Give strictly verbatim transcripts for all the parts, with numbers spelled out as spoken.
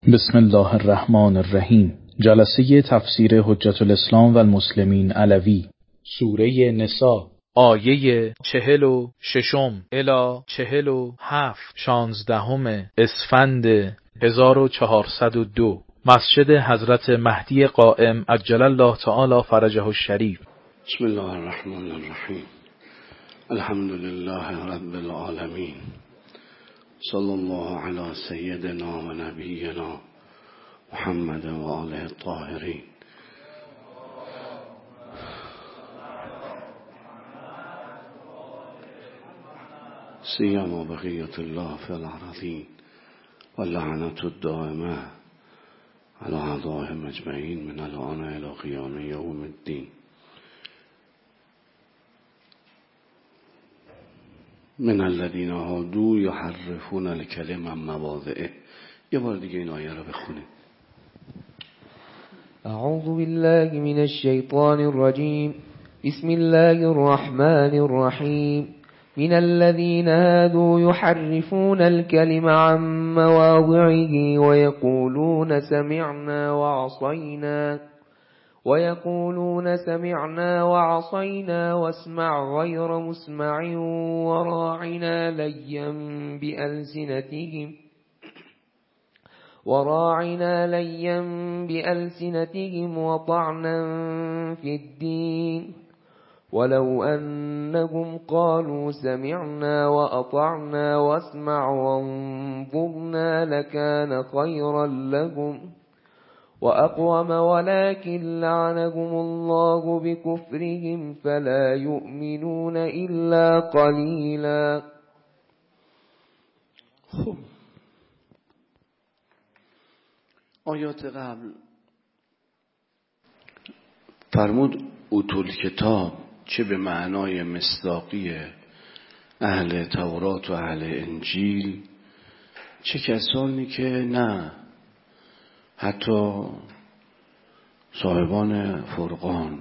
بسم الله الرحمن الرحیم. جلسه تفسیر حجت الاسلام و المسلمین علوی، سوره نساء، آیه چهل و ششم الی چهل و هفت، شانزدهم اسفند هزار و چهارصد و دو، مسجد حضرت مهدی قائم عجل الله تعالی فرجه الشریف. بسم الله الرحمن الرحیم. الحمد لله رب العالمین، صلی الله علی سیدنا و نبینا محمد و آله الطاهرین. سیما بقیت الله فی الارضین و لعنت الدائمه علی اعدائهم اجمعین من الان الی قیام یوم الدین. من الذین هادوا یحرفون الکلم عن مواضعه. یه بار دیگه این آیه رو بخونید. اعوذ بالله من الشیطان الرجیم. بسم الله الرحمن الرحیم. من الذين هادوا يحرفون الكلم عن مواضعه ويقولون سمعنا وعصينا ويقولون سمعنا وعصينا واسمع غير مسمع وراعنا ليا بألسنتهم وراعنا ليا بألسنتهم وطعنا في الدين ولو أنهم قالوا سمعنا وأطعنا واسمع وانظرنا لكان خيرا لهم وأقوم ولكن لعنهم الله بكفرهم فلا يؤمنون إلا قليلا. خب آیات قبل فرمود اوتول کتاب، چه به معنای مصداقی اهل تورات و اهل انجیل، چه کسانی که نه، حتی صاحبان فرقان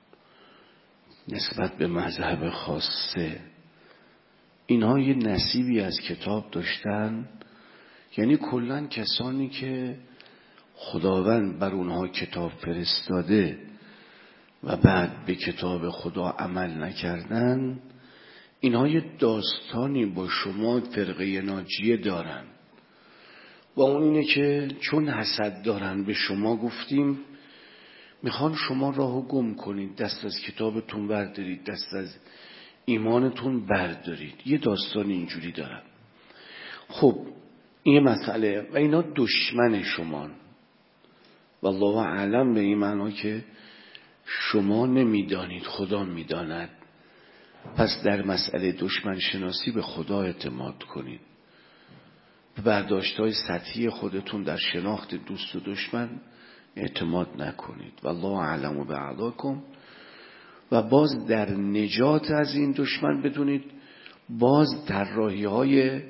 نسبت به مذهب خاصه، اینها یه نصیبی از کتاب داشتن. یعنی کلن کسانی که خداوند بر اونها کتاب فرستاده و بعد به کتاب خدا عمل نکردن، اینها یه داستانی با شما فرقه ناجیه دارن و اون اینه که چون حسد دارن به شما، گفتیم میخوان شما راهو گم کنید، دست از کتابتون بردارید، دست از ایمانتون بردارید. یه داستان اینجوری دارن. خب این مسئله و اینا دشمن شمان. والله اعلم به این معنا که شما نمیدانید، خدا میداند. پس در مسئله دشمن شناسی به خدا اعتماد کنید. برداشت‌های سطحی خودتون در شناخت دوست و دشمن اعتماد نکنید. والله اعلم باعداکم. و باز در نجات از این دشمن بدونید، باز طراحی‌های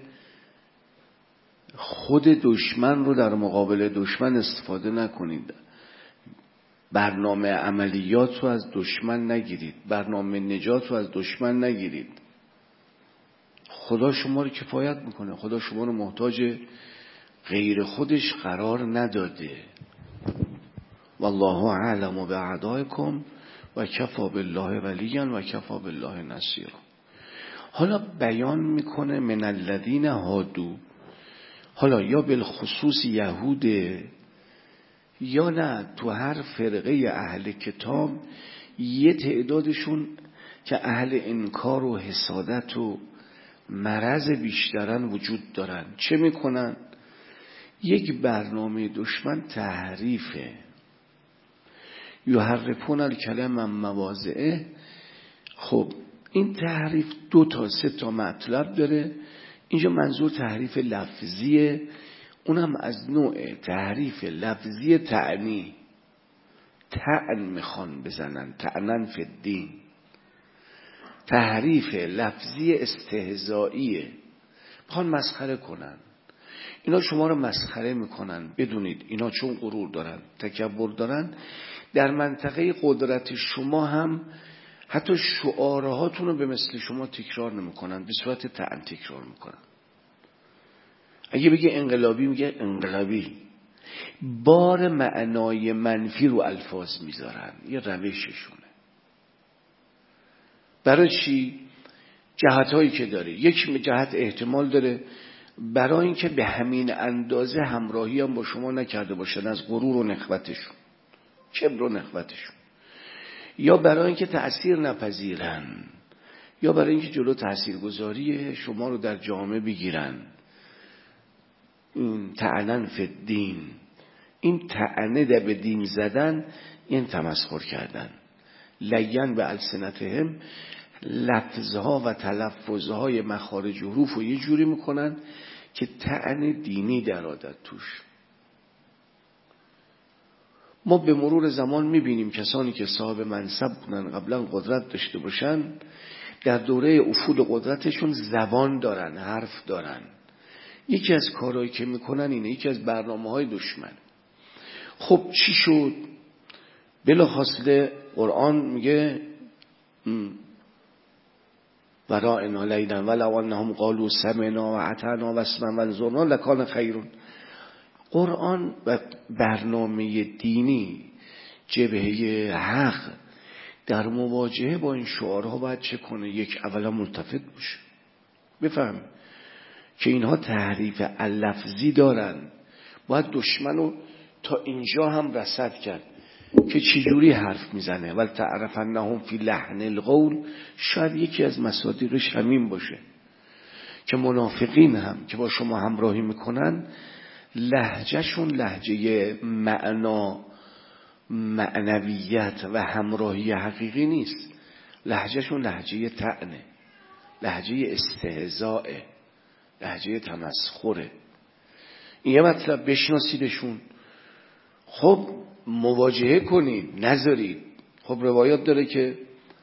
خود دشمن رو در مقابل دشمن استفاده نکنید. برنامه عملیات رو از دشمن نگیرید، برنامه نجات رو از دشمن نگیرید. خدا شما رو کفایت میکنه، خدا شما رو محتاج غیر خودش قرار نداده. والله اعلم باعدائکم و کفی بالله ولیا و کفی بالله نصیرا. حالا بیان میکنه من الذین هادوا، حالا یا بالخصوص یهوده یا نه تو هر فرقه اهل کتاب یه تعدادشون که اهل انکار و حسادت و مرض بیشترن وجود دارن. چه میکنن؟ یک برنامه دشمن تحریفه. یحرفون الکلم عن مواضعه. خب این تحریف دو تا سه تا مطلب داره. اینجا منظور تحریف لفظیه، اونم از نوع تحریف لفظی تعنی. تعن میخوان بزنن، تعنن فی الدین. تحریف لفظی استهزائیه، میخوان مسخره کنن. اینا شما رو مسخره میکنن. بدونید اینا چون غرور دارن، تکبر دارن، در منطقه قدرت شما هم حتی شعارهاتون رو به مثل شما تکرار نمیکنن، به صورت تعن تکرار میکنن. اگه بگه انقلابی میگه انقلابی، بار معنای منفی رو الفاظ میذارن، یه روششونه. برای چی؟ جهتایی که داره. یک جهت احتمال داره برای اینکه به همین اندازه همراهی هم با شما نکرده باشن از غرور و نخوتشون، کبر و نخوتشون، یا برای اینکه تأثیر نپذیرن، یا برای اینکه جلو تأثیرگذاری شما رو در جامعه بگیرن. این طعنن فی الدین، این طعنه در به دین زدن، این تمسخر کردن. لین به السنتهم، لفظها و تلفظهای مخارج حروف رو یه جوری میکنن که طعن دینی در عادت توش. ما به مرور زمان میبینیم کسانی که صاحب منصب بودن، قبلا قدرت داشته باشن، در دوره افول قدرتشون زبان دارن، حرف دارن. یکی از کارهایی که میکنن اینه، یکی از برنامه‌های دشمن. خب چی شد؟ بلافاصله قرآن میگه ورائنا لیلا ولو انهم قالوا سمعنا واطعنا واسمعوا وانظرنا لکان خیرون. قرآن و برنامه دینی، جبهه حق در مواجهه با این شعارها باید چه کنه؟ یک، اولا ملتفت باشه، بفهم که اینها تحریف اللفظی دارن. باید دشمنو تا اینجا هم رصد کرد که چجوری حرف میزنه. ولی تعرفنهم فی لحن القول، شاید یکی از مصادیقش همین باشه که منافقین هم که با شما همراهی میکنن لهجهشون لهجه معنا، معنویت و همراهی حقیقی نیست. لهجهشون لهجه طعنه، لهجه استهزاء، لهجه تمسخره. این یه مطلب، بشناسیدشون. خب مواجهه کنید، نذارید. خب روایات داره که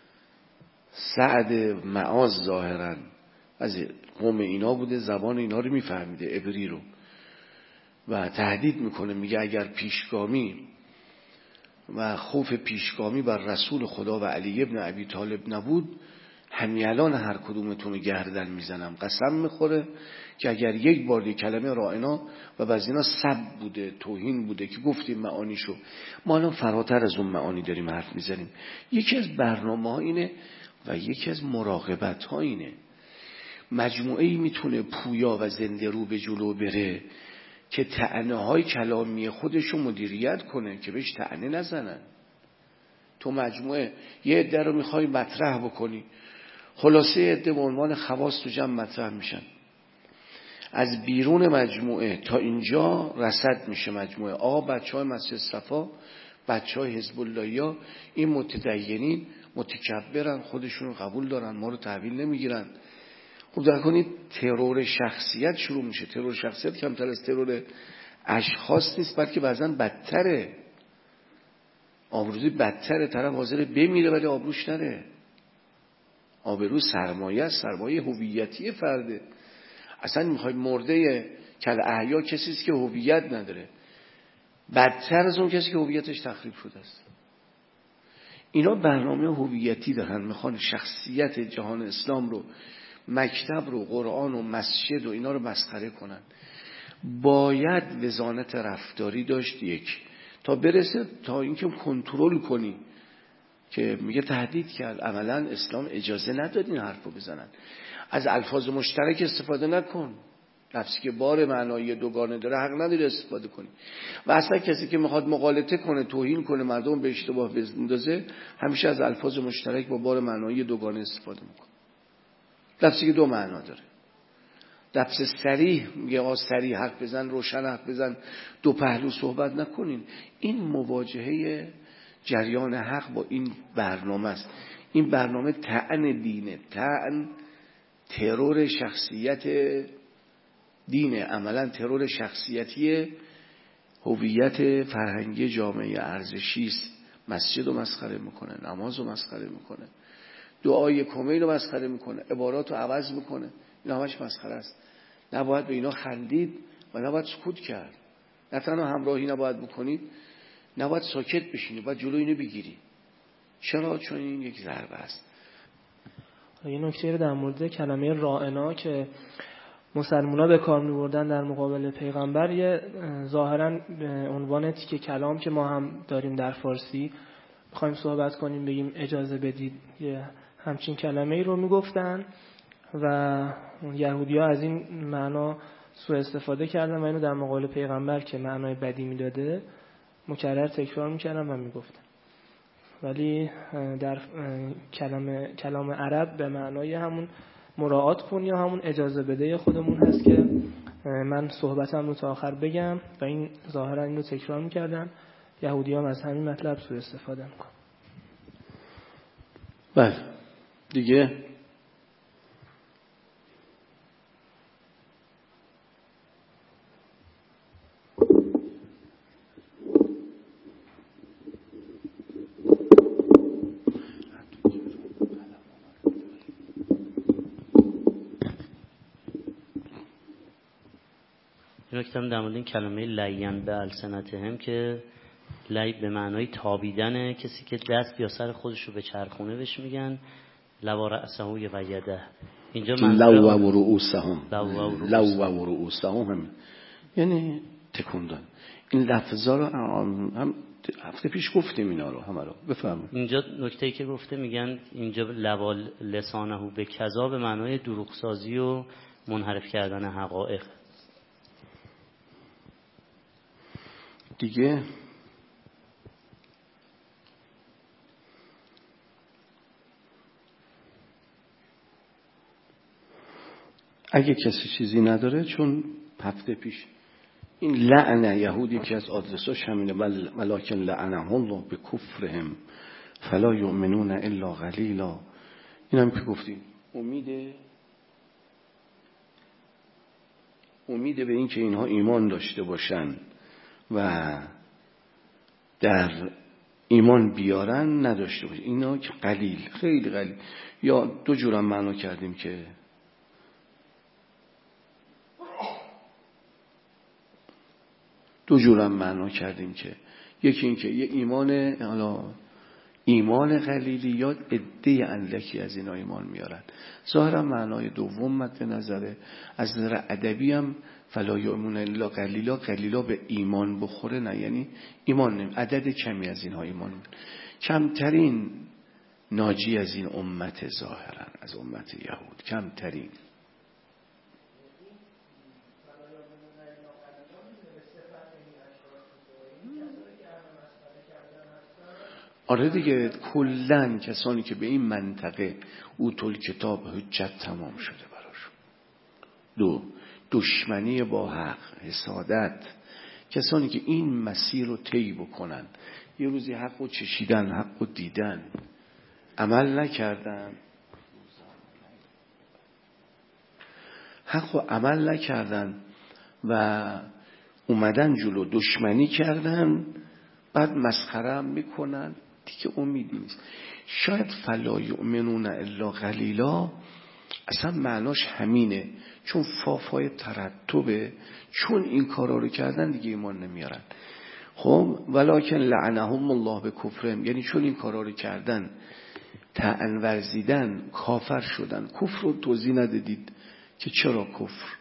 سعد معاذ ظاهرا از قوم اینا بوده، زبان اینا رو میفهمیده، عبری رو، و تهدید میکنه، میگه اگر پیشگامی و خوف پیشگامی بر رسول خدا و علی ابن ابی طالب نبود، همین الان هر کدومتون رو گردن میزنم. قسم میخوره که اگر یک بار یک کلمه رائنا و بعض اینا سب بوده، توهین بوده که گفتیم معانیشو، ما الان فراتر از اون معانی داریم حرف میزنیم. یکی از برنامه ها اینه و یکی از مراقبت ها اینه. مجموعه ای میتونه پویا و زنده رو به جلو بره که طعنه های کلامی خودشو مدیریت کنه که بهش طعنه نزنن. تو مجموعه یه عده رو میخوای مطرح بکنی، خلاصه عده به عنوان خواص تو جمع مطرح میشن. از بیرون مجموعه تا اینجا رصد میشه مجموعه. آقا بچه های مسجد صفا، بچه های حزب اللهیا، این متدینین متکبرن، خودشون رو قبول دارن، ما رو تحویل نمیگیرن. خب در کنید ترور شخصیت شروع میشه. ترور شخصیت کمتر از ترور اشخاص نیست، بلکه بعضا بدتره. آبروزی بدتره، طرف حاضر بمیره ولی آبروش نره. آبرو سرمایه است، سرمایه هویتی فرده. اصلا میخوای مرده کل احیا کسی است که هویت نداره، بدتر از اون کسی که هویتش تخریب شده است. اینا برنامه هویتی دارن، میخوان شخصیت جهان اسلام رو، مکتب رو، قرآن و مسجد و اینا رو مسخره کنن. باید وزانت رفتاری داشت یک، تا برسه تا اینکه کنترل کنی. که میگه تهدید کرد، عملا اسلام اجازه نداد این حرفو بزنن. از الفاظ مشترک استفاده نکن. لفظی که بار معنایی دوگانه داره حق نداره استفاده کنی. و اصلا کسی که میخواد مغالطه کنه، توهین کنه، مردم به اشتباه بندازه، همیشه از الفاظ مشترک با بار معنایی دوگانه استفاده میکنه. لفظی که دو معنا داره. لفظ صریح میگه آقا صریح حرف بزن، روشن حرف بزن، دو پهلو صحبت نکنین. این مواجهه جریان حق با این برنامه است. این برنامه طعن دینه، طعن ترور شخصیت دینه، عملا ترور شخصیتی هویت فرهنگی جامعه ارزشی است. مسجد رو مسخره میکنه، نماز رو مسخره میکنه، دعای کمیل رو مسخره میکنه، عبارات رو عوض میکنه. این همش مسخره است. نباید به اینا خندید و نباید سکوت کرد. نه تنها همراهی نباید بکنید، نباید ساکت بشینی، باید جلو اینو بگیری. چرا؟ چون این یک ضربه است. یه نکته رو در مورد کلمه رائنا که مسلمونا به کار می‌بردن در مقابل پیغمبر، یه ظاهراً به عنوان تیکه کلام که ما هم داریم در فارسی می‌خوایم صحبت کنیم بگیم اجازه بدید، یه همچین کلمه‌ای رو میگفتن و یهودی‌ها از این معنا سوء استفاده کردن و اینو در مقابل پیغمبر که معنای بدی میداده مکرر تکرار میکردن و میگفتن. ولی در کلام کلام عرب به معنای همون مراعات کن یا همون اجازه بده خودمون هست که من صحبتم رو تا آخر بگم و این ظاهرا اینو تکرار میکردن. یهودی‌ها هم از همین مطلب سوء استفاده میکنن. بله دیگه نکتم در مورد این کلمه لین به السنتهم که لی به معنای تابیدنه، کسی که دست یا سر خودش رو به چرخونه بهش میگن لوا رأسه و یده. اینجا لو و رؤوسهم لو و رؤوسهم یعنی تکوندن. این لفظا رو هم هفته پیش گفتیم اینا رو همه رو بفهمید. اینجا نکته‌ای که گفته میگن اینجا لوا لسانه به کذا به معنای دروغسازی و منحرف کردن حقایق. دیگه اگه کسی چیزی نداره، چون هفته پیش این لعنه یهودی که از آدرساش همینه، ولکن لعنهم الله به کفرهم فلا یؤمنون الا قلیلا. این هم که گفتیم امیده امیده به این که اینها ایمان داشته باشن و در ایمان بیارن نداشته باشه، اینا که قلیل، خیلی قلیل. یا دو جورم معنا کردیم که دو جورم معنا کردیم که یکی این که یه ایمان حالا ایمان قلیلی یا عده اندکی از اینا ایمان میارن. ظاهرا معنای دوم مد نظره. از نظر ادبی هم فلا یؤمنون الا قلیلا، قلیلا به ایمان بخوره نه، یعنی ایمان نمی عدد کمی از اینها ایمان نمی. کمترین ناجی از این امت ظاهرا از امت یهود کمترین. آره دیگه، کلن کسانی که به این منطقه اوتول کتاب حجت تمام شده براشون. دو، دشمنی با حق، حسادت، کسانی که این مسیر رو طی بکنن، یه روزی حق رو چشیدن، حق رو دیدن، عمل نکردن، حق رو عمل نکردن و اومدن جلو دشمنی کردن، بعد مسخره هم میکنن، دیگه امیدی نیست. شاید فلا یؤمنون الا قلیلا اصلا معناش همینه، چون فافای ترتبه، چون این کارا رو کردن دیگه ایمان نمیارن. خب ولکن لعنهم الله به کفرهم، یعنی چون این کارا رو کردن، طعن ورزیدن، کافر شدن. کفر رو توضیح ندادید که چرا کفر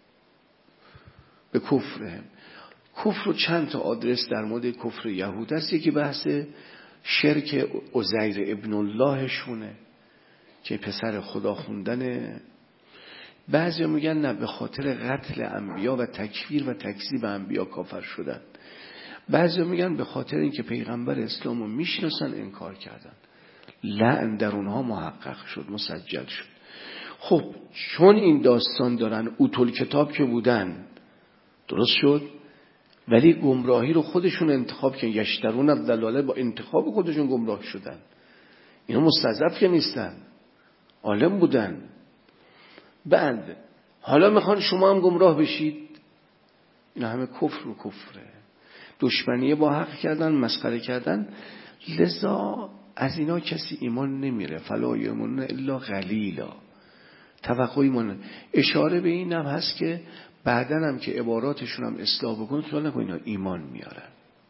به کفرهم. کفر رو چند تا آدرس در مورد کفر یهود هست. یکی بحث شرک عزیر ابن الله شونه که پسر خدا خوندنه. بعضی میگن نه، به خاطر قتل انبیا و تکفیر و تکذیب انبیا کافر شدن. بعضی میگن به خاطر اینکه پیغمبر اسلام رو میشناسن انکار کردن. لعن در اونها محقق شد، مسجل شد. خب چون این داستان دارن، اوتول کتاب که بودن درست شد، ولی گمراهی رو خودشون انتخاب کردن. یشترون الضلاله، با انتخاب خودشون گمراه شدن. اینا مستضعف که نیستن، عالم بودن. بعد حالا میخوان شما هم گمراه بشید. اینا همه کفر و کفره، دشمنی با حق کردن، مسخره کردن. لذا از اینا کسی ایمان نمیره. فلا یؤمنون الا قلیلا، توقع ایمان. اشاره به این هم هست که بعدن هم که عباراتشون هم اصلاح بکن، خیال نکن اینا ایمان میارن.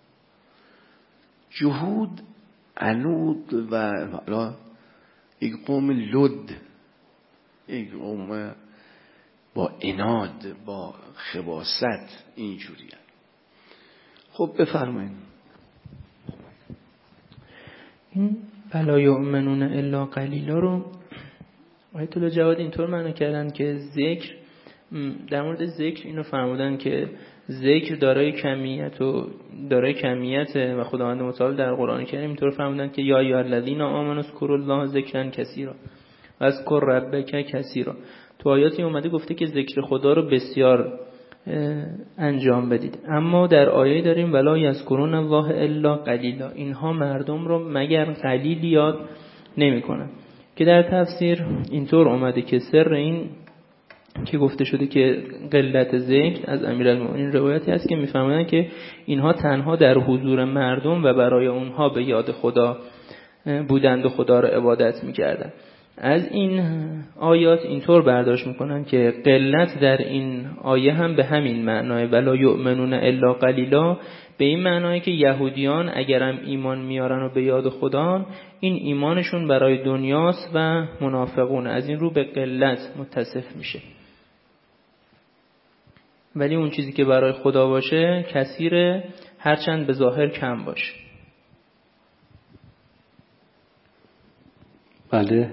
جهود، عنود و حالا یک قوم لد، یک قوم با عناد، با خباثت اینجوری هست. خب بفرمایید. این فلا یؤمنون الا قلیلا رو آیت الله جواد اینطور معنی کردن که ذکر، در مورد ذکر اینو فرمودن که ذکر دارای کمیت و دارای کمیت و خداوند متعال در قرآن کریم اینطور فرمودن که یا ایها الذین آمنوا اذکروا الله ذکرا کثیرا و اذکر ربک کثیرا. تو آیاتی اومده گفته که ذکر خدا رو بسیار انجام بدید، اما در آیه داریم ولا یذکرون الله الا قلیلا، اینها مردم رو مگر قلیل یاد نمی‌کنن، که در تفسیر اینطور اومده که سر این که گفته شده که قلت ذکر از امیرالمومنین روایتی هست که میفهمن که اینها تنها در حضور مردم و برای اونها به یاد خدا بودند و خدا را عبادت میکردن. از این آیات اینطور برداشت میکنن که قلت در این آیه هم به همین معنای ولا یؤمنون الا قلیلا، به این معنای که یهودیان اگرم ایمان میارن و به یاد خدا، این ایمانشون برای دنیاست و منافقون، از این رو به قلت متصف میشه. ولی اون چیزی که برای خدا باشه کثیره، هرچند به ظاهر کم باشه. بله.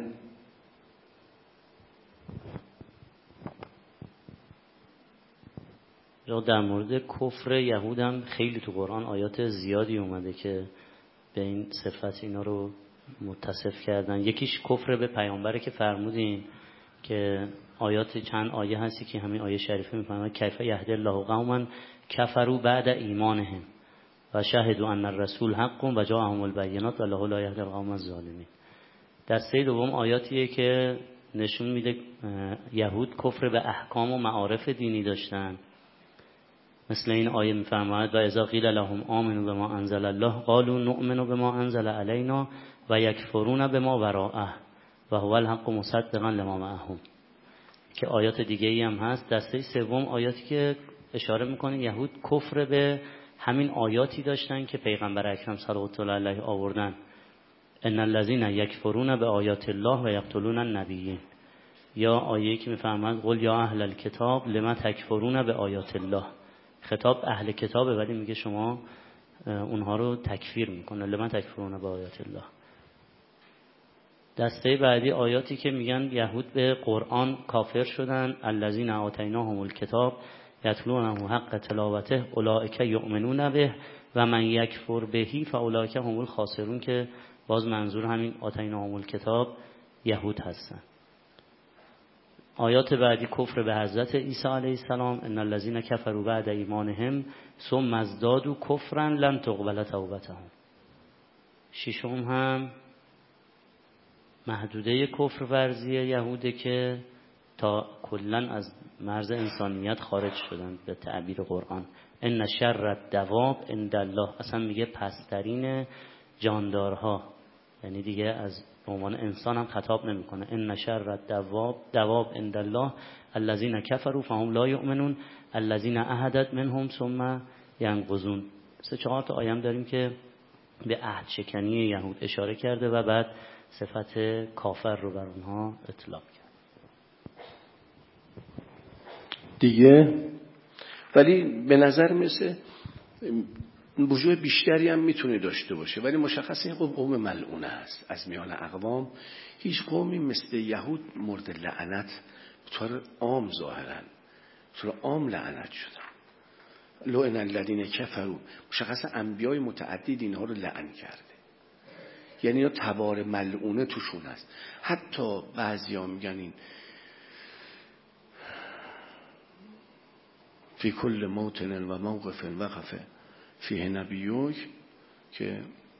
در مورد کفر یهود هم خیلی تو قرآن آیات زیادی اومده که به این صفت اینا رو متصف کردن. یکیش کفر به پیامبره که فرمودین که آیات چند آیه هستی که همین آیه شریفه میفهمه کیف یهدی الله قوما کفروا بعد ایمانهم و شهدوا ان الرسول حق و جاءهم البینات والله لا یهدی القوم الظالمین. دسته دوم آیاتیه که نشون میده یهود کفر به احکام و معارف دینی داشتن، مثل این آیه میفرماید و اذا قیل لهم آمنوا بما انزل الله قالوا نؤمن بما انزل علینا و یکفرون بما وراءه و هو الحق مصدقا لما معهم، که آیات دیگه ای هم هست. دسته سوم آیاتی که اشاره میکنه یهود کفر به همین آیاتی داشتن که پیغمبر اکرم صلوات الله علیه آوردن، ان الذين یکفرون به آیات الله و یقتلون النبیین، یا آیه‌ای که میفرماید قل یا اهل الکتاب لما تکفرون به آیات الله، خطاب اهل کتابه ولی میگه شما اونها رو تکفیر میکنه، لما تکفرون به آیات الله. دسته بعدی آیاتی که میگن یهود به قرآن کافر شدن، الذین آتیناهم الکتاب یتلونه حق تلاوته اولئک یؤمنون به و من یکفر بهی فاولئک هم الخاسرون، که باز منظور همین آتیناهم الکتاب یهود هستن. آیات بعدی کفر به حضرت عیسی علیه السلام، ان الذین کفروا بعد ایمانهم ثم ازدادوا کفرا لن تقبل توبتهم. ششم هم محدوده کفر ورزی یهوده که تا کلن از مرز انسانیت خارج شدن به تعبیر قرآن، ان شر الدواب عند الله، اصلا میگه پسترین جاندارها، یعنی دیگه از عنوان انسان هم خطاب نمیکنه. ان شر الدواب دواب عند الله الذين كفروا فهم لا يؤمنون الذين عهدت منهم ثم ينقضون. سه چهار تا آیه داریم که به عهد شکنی یهود اشاره کرده و بعد صفت کافر رو بر اونها اطلاق کرد دیگه. ولی به نظر میسه وجوه بیشتری هم میتونه داشته باشه، ولی مشخصه این قوم ملعونه است. از میان اقوام هیچ قومی مثل یهود مورد لعنت طور عام ظاهرا طور عام لعنت شدن. لعن الذین کفروا، مشخصه انبیای متعدد اینها رو لعن کرده، یعنی اینا تبار ملعونه توشون هست. حتی بعضیا میگن این فی کل موطن و موقف وقفه فیه نبیوک، که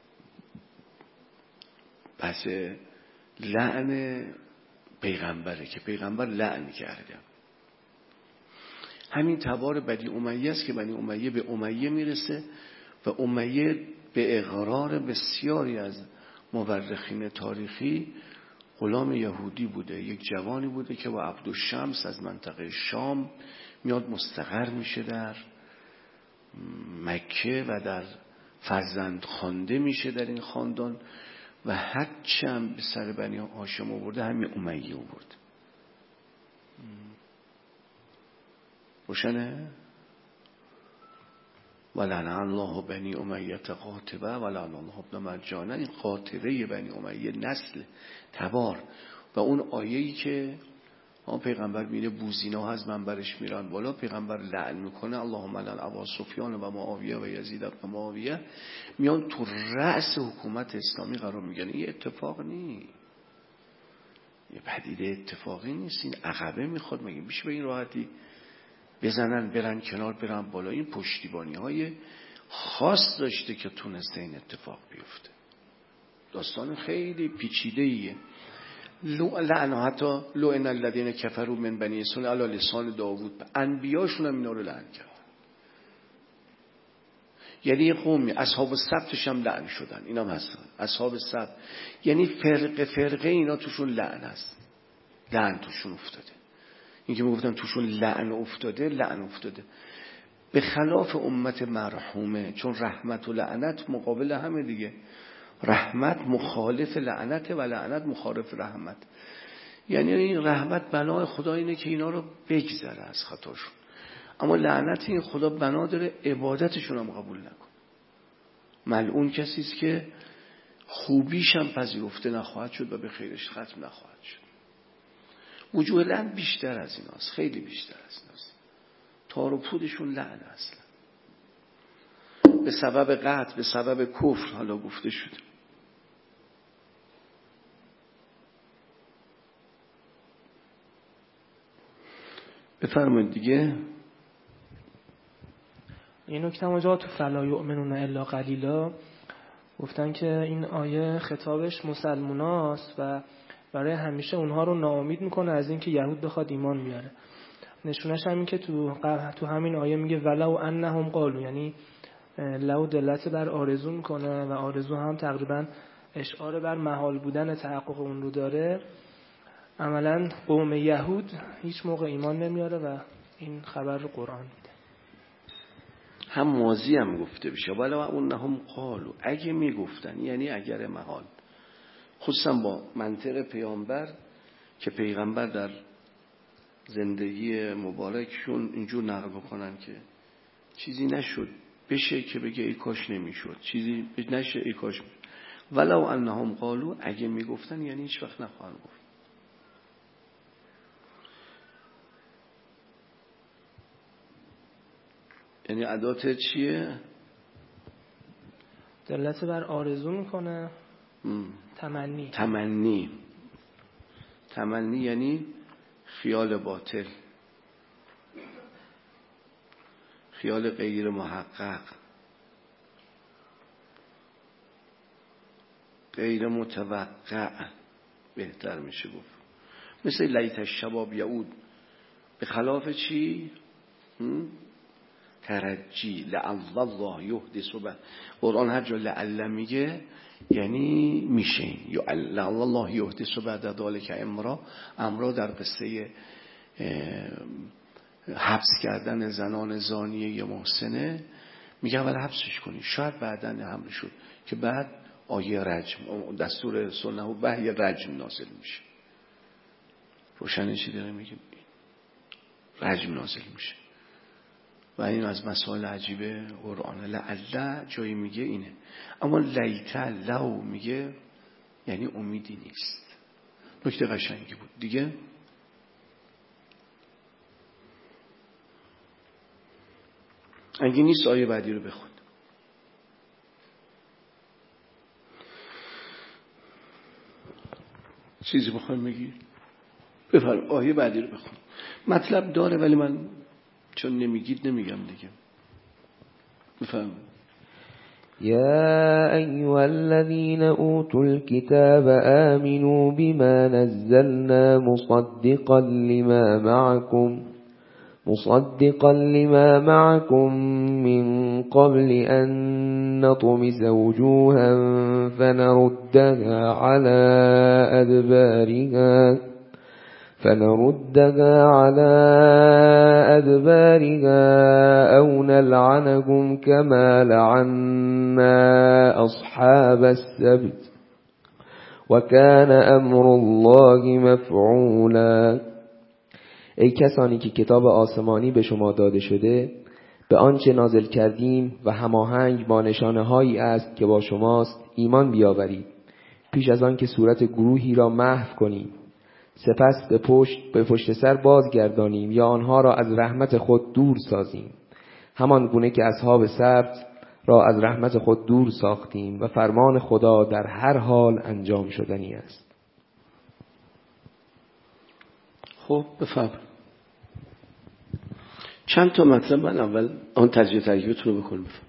پس لعن پیغمبره که پیغمبر لعن کرده. همین تبار بنی امیه است که بنی امیه به امیه میرسه و امیه به اقرار بسیاری از مورخین تاریخی غلام یهودی بوده، یک جوانی بوده که با عبدالشمس از منطقه شام میاد مستقر میشه در مکه و در فرزند خوانده میشه در این خاندان و هرچی هم به سر بنی هاشم آورده همین امیه آورد. روشنه؟ ولعن الله بنی امیه قاطبه ولعن الله ابن مرجانه. این قاطبه بنی امیه نسل تبار و اون آیه‌ای که آن پیغمبر میره بوزینا از منبرش میرن بالا، پیغمبر لعن میکنه اللهم لعن ابا سفیان و معاویه و یزید بن معاویه، میان تو رأس حکومت اسلامی قرار میگن. این اتفاق نیست، یه پدیده اتفاقی نیست، این عقبه میخواد. مگه میشه به این راحتی بزنن برن کنار برن بالا؟ این پشتیبانی های خاص داشته که تونسته این اتفاق بیفته. داستان خیلی پیچیده ایه. لعن حتی لعن الذین کفروا من بنی اسرائیل علی لسان داوود، انبیاشون هم اینا رو لعن کرد. یعنی قومی اصحاب السبتش هم لعن شدن، اینا هم هستن اصحاب السبت، یعنی فرقه فرقه اینا توشون لعن هست، لعن توشون افتاده. این که میگفتن توشون لعن افتاده، لعن افتاده. به خلاف امت مرحومه، چون رحمت و لعنت مقابل همه دیگه. رحمت مخالف لعنت و لعنت مخالف رحمت. یعنی این رحمت بنای خدا اینه که اینا رو بگذره از خطاشون، اما لعنت این خدا بنا داره عبادتشون هم قبول نکن. ملعون کسی است که خوبیش هم پذیرفته نخواهد شد و به خیرش ختم نخواهد شد. وجوه لعن بیشتر از ایناست، خیلی بیشتر از ایناست. تار و پودشون لعن اصلا به سبب قطع، به سبب کفر. حالا گفته شد. بفرمایید دیگه. این نکته اونجا تو فلا یؤمنون الا قلیلا گفتن که این آیه خطابش مسلموناست و برای همیشه اونها رو ناامید میکنه از اینکه یهود بخواد ایمان بیاره. نشونش همین که تو تو همین آیه میگه ولو انهم قالوا، یعنی لو دلت بر آرزو میکنه و آرزو هم تقریبا اشعار بر محال بودن تحقق اون رو داره. عملا قوم یهود هیچ موقع ایمان نمیاره و این خبر رو قرآن میده. هم ماضی هم گفته بشه ولو انهم قالوا، اگه میگفتن، یعنی اگر محال، خصوصا با منطق پیامبر که پیغمبر در زندگی مبارکشون اینجور نقل بکنن که چیزی نشد بشه که بگه ای کاش نمیشد، چیزی نشه ای کاش میشد. ولو انهم قالوا، اگه میگفتن یعنی هیچ وقت نخواهن گفت. یعنی عدات چیه؟ دلت بر آرزو میکنه. تمنی تمنی تمنی یعنی خیال باطل، خیال غیر محقق، غیر متوقع بهتر میشه گفت. مثل لیت الشباب یعود، به خلاف چی؟ ترجی لعل الله یحدث بعد. قرآن هر جا لعل میگه یعنی میشه، یا لعل الله یحدث بعد ذلک امرا. امرا در قصه حبس کردن زنان زانیه یا محسنه میگه اول حبسش کنی، شاید بعداً حمل شد که بعد آیه رجم، دستور سنه و وحی رجم نازل میشه. روشنه چی داره میگه؟ رجم نازل میشه و این از مسائل عجیبه قرآن. لعله جایی میگه اینه، اما لیت لو میگه یعنی امیدی نیست. نکته قشنگی بود دیگه. اگه نیست آیه بعدی رو بخون. چیزی بخوام بگی بفرم، آیه بعدی رو بخون. مطلب داره ولی من چون نمیگید نمیگم دیگه. بفرم. يا أيها الذين أوتوا الكتاب آمنوا بما نزلنا مصدقا لما معكم مصدقا لما معكم من قبل أن نطمس وجوها فنردها على أدبارها فنردها على أدبارها أو نلعنهم كما لعنا أصحاب السبت وكان أمر الله مفعولا. ای کسانی که کتاب آسمانی به شما داده شده به آنچه نازل کردیم و هماهنگ با نشانه هایی است که با شماست ایمان بیاورید پیش از آن که صورت گروهی را محو کنیم سپس به پشت به پشت سر بازگردانیم یا آنها را از رحمت خود دور سازیم همان گونه که اصحاب سبت را از رحمت خود دور ساختیم و فرمان خدا در هر حال انجام شدنی است. خب بفهم چند تا مطلب من اول آن ترجیح ترجیحتون رو بکن بفهم.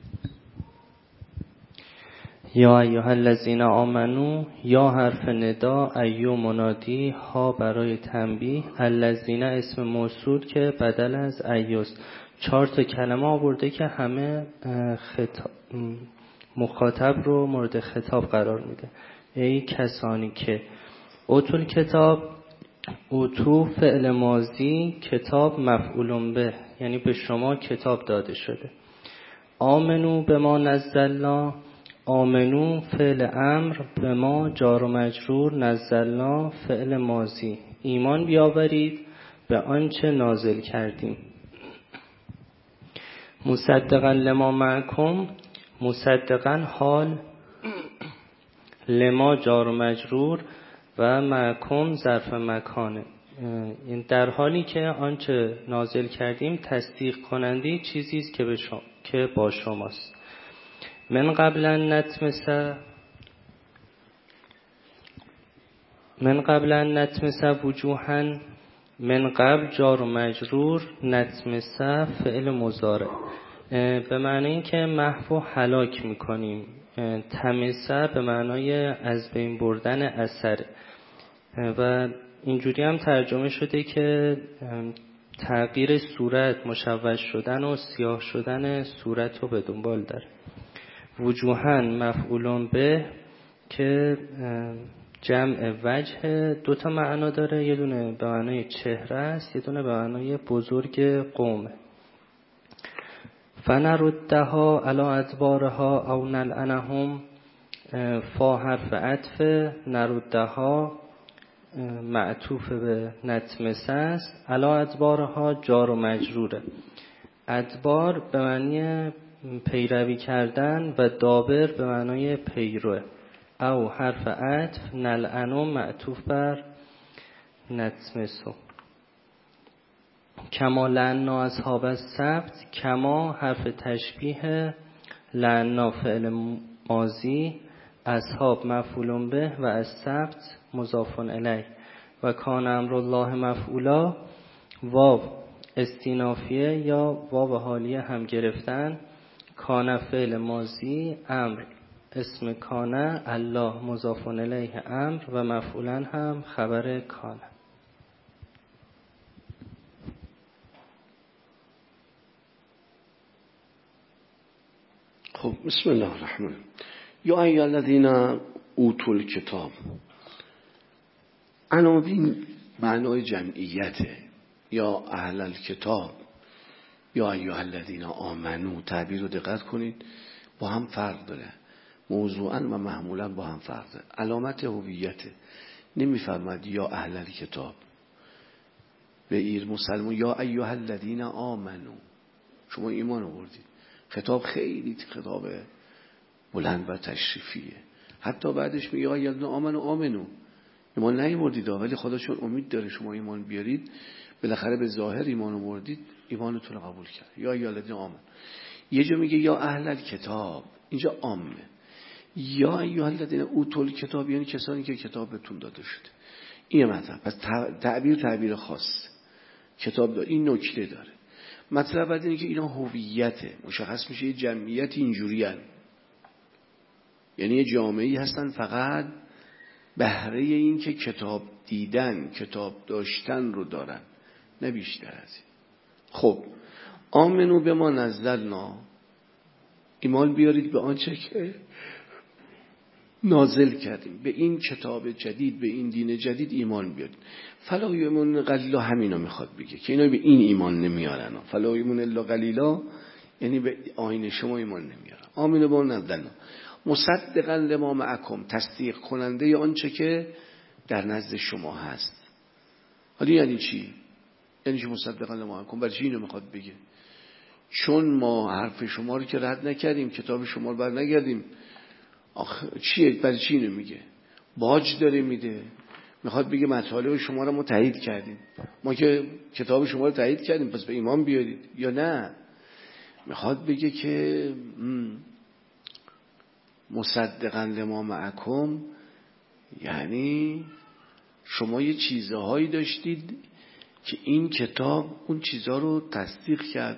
یا ایها الذین آمنو یا حرف ندا ایو منادی ها برای تنبیه الذین اسم موصول که بدل از ایوست. چهار تا کلمه آورده که همه خطاب مخاطب رو مورد خطاب قرار میده. ای کسانی که اوتول کتاب، اوتو فعل ماضی، کتاب مفعول به، یعنی به شما کتاب داده شده. آمنو به ما نزلنا، آمنو فعل امر، به ما جار و مجرور، نزلنا فعل ماضی. ایمان بیاورید به آنچه نازل کردیم. مصدقا لما معکم، مصدقا حال، لما جار و مجرور و معکم ظرف مکانه، این در حالی که آنچه نازل کردیم تصدیق کننده چیزی است که به شما که با شماست. من قبل ان نطمس من قبل ان نطمس وجوها، من قبل جار و مجرور، نطمس فعل مضارع، به معنی این که محو و هلاک میکنیم. تمسه به معنای از بین بردن اثر و اینجوری هم ترجمه شده که تغییر صورت، مشوش شدن و سیاه شدن صورت رو به دنبال داره. وجوها مفعول به که جمع وجه دو تا معنا داره، یه دونه به معنای چهره است، یه دونه به معنای بزرگ قومه. فنردها علی ادبارها او نلعنهم، فا حرف عطف، نردها معطوف به نطمسه است، علی ادبارها جار و مجروره. ادبار به معنی پیروی کردن و دابر به معنای پیروه. او حرف عطف، نلعنو معطوف بر نطمسو. کما لعنا اصحاب السبت، کما حرف تشبیه، لعنا فعل ماضی، اصحاب مفعول به و السبت مضاف الیه و کان امر الله مفعولا. واو استینافیه یا واو حالیه هم گرفتن. کان فعل ماضی، امر اسم کانه، الله مضاف الیه امر و مفعولا هم خبر کانه. خب بسم الله الرحمن الرحیم. یا ایها الذین اوتوا الکتاب، عناوین معنای جمعیته. یا اهل الکتاب، یا ایها الذین آمنو، تعبیر رو دقت کنید، با هم فرق داره، موضوعا و محمولا با هم فرق داره. علامت هویته. نمیفرماد یا اهل الکتاب به ایر مسلمون، یا ایها الذین آمنو، شما ایمان آوردید. خطاب خیلی خطاب بلند و تشریفیه. حتی بعدش میگه یا ایها الذین آمنو آمنو، ایمان نیاوردید ولی خداشون امید داره شما ایمان بیارید، بالاخره به ظاهر ایمان آوردید، ایمانتون رو قبول کرد. یا ایها الذین آمنو. یه جا میگه یا اهل الکتاب، اینجا عامه. یا ایها الذین اوتوا الکتاب یعنی کسانی که کتاب بهتون داده شده. این مطلب. پس تعبیر تعبیر خاص کتاب داره، این نکته داره. مطلب بعد اینه که اینا هویته، مشخص میشه یه جمعیت اینجوری هستن، یعنی یه جامعه‌ای هستن فقط بهره این که کتاب دیدن، کتاب داشتن رو دارن، نه بیشتر از این. خب آمنو به ما نزلنا، ایمان بیارید به آنچه که نازل کردیم، به این کتاب جدید، به این دین جدید ایمان بیارید. فلا یؤمنون قلیلا، همینا میخواد بگه که اینا به این ایمان نمیارن. فلا یؤمنون الا قلیلا یعنی به آیین شما ایمان نمیارن. آمنو به ما نزلنا مصدقا لما معکم، تصدیق کننده آنچه که در نزد شما هست. حالا یعنی چی؟ یعنی چی مصدقا لما معکم؟ برای چی اینو میخواد بگه؟ چون ما حرف شما رو که رد نکردیم، کتاب شما رو بر نگردیم، آخه چیه؟ برای چی اینو میگه؟ باج داره میده، میخواد بگه مطالب شما رو ما تایید کردیم. ما که کتاب شما رو تایید کردیم پس به ایمان بیارید، یا نه میخواد بگه که مصدقا لما معکم یعنی شما یه چیزهایی داشتید که این کتاب اون چیزها رو تصدیق کرد.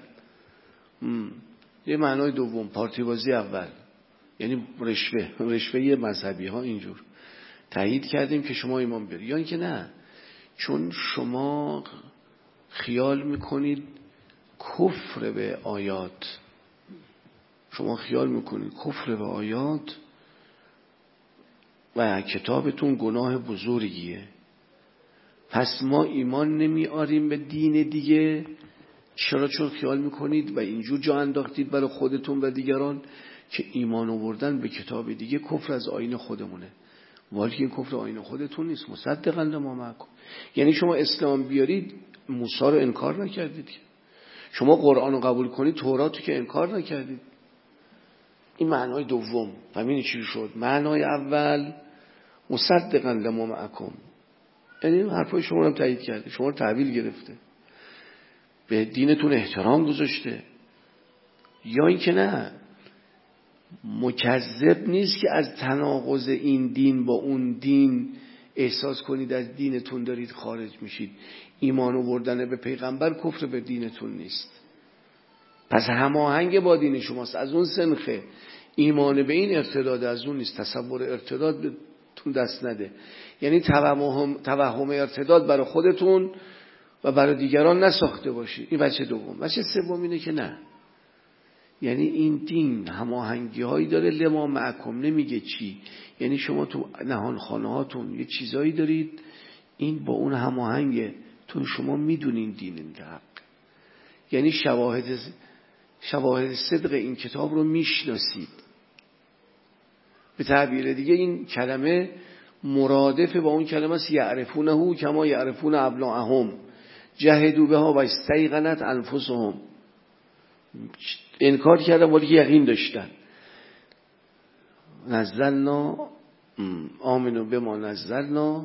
یه معنای دوم پارتی بازی اول یعنی رشوه رشوه مذهبی ها اینجور تایید کردیم که شما ایمان بیارید، یا اینکه نه چون شما خیال میکنید کفر به آیات، شما خیال میکنید کفر به آیات و کتابتون گناه بزرگیه، پس ما ایمان نمیاریم به دین دیگه. چرا؟ چون خیال میکنید و اینجور جا انداختید برای خودتون و دیگران که ایمان آوردن به کتاب دیگه کفر از آیین خودمونه، ولی این کفر آیین خودتون نیست. مصدقا لما معکم یعنی شما اسلام بیارید موسی رو انکار نکردید، شما قرآن رو قبول کنید تورات رو که انکار نکردید. این معنای دوم. همین چی شد؟ معنای اول مصدقا لما معکم یعنی حرفای شما رو هم تایید کرده، شما رو تحویل گرفته، به دینتون احترام گذاشته. یا اینکه نه مکذب نیست که از تناقض این دین با اون دین احساس کنید از دینتون دارید خارج میشید. ایمان آوردن به پیغمبر کفر به دینتون نیست، پس هماهنگ با دین شماست. از اون سنخه ایمان به این ارتداد از اون نیست. تصور ارتداد بهتون دست نده، یعنی توهم توهم ارتداد برای خودتون و برای دیگران نساخته باشید. این بچه دوم. بچه سوم اینه که نه، یعنی این دین هماهنگی هایی داره لما معکم. نمیگه چی، یعنی شما تو نهان خانه هاتون یه چیزایی دارید این با اون هماهنگه، تو شما میدونین دین این حق، یعنی شواهد شواهد صدق این کتاب رو میشناسید. به تعبیر دیگه این کلمه مرادف با اون کلمه است یعرفونه کما یعرفون ابناءهم جهدوا بها و استیقنت انفسهم. انکار کردن ولی یقین داشتن. نزلنا آمنو بما نزلنا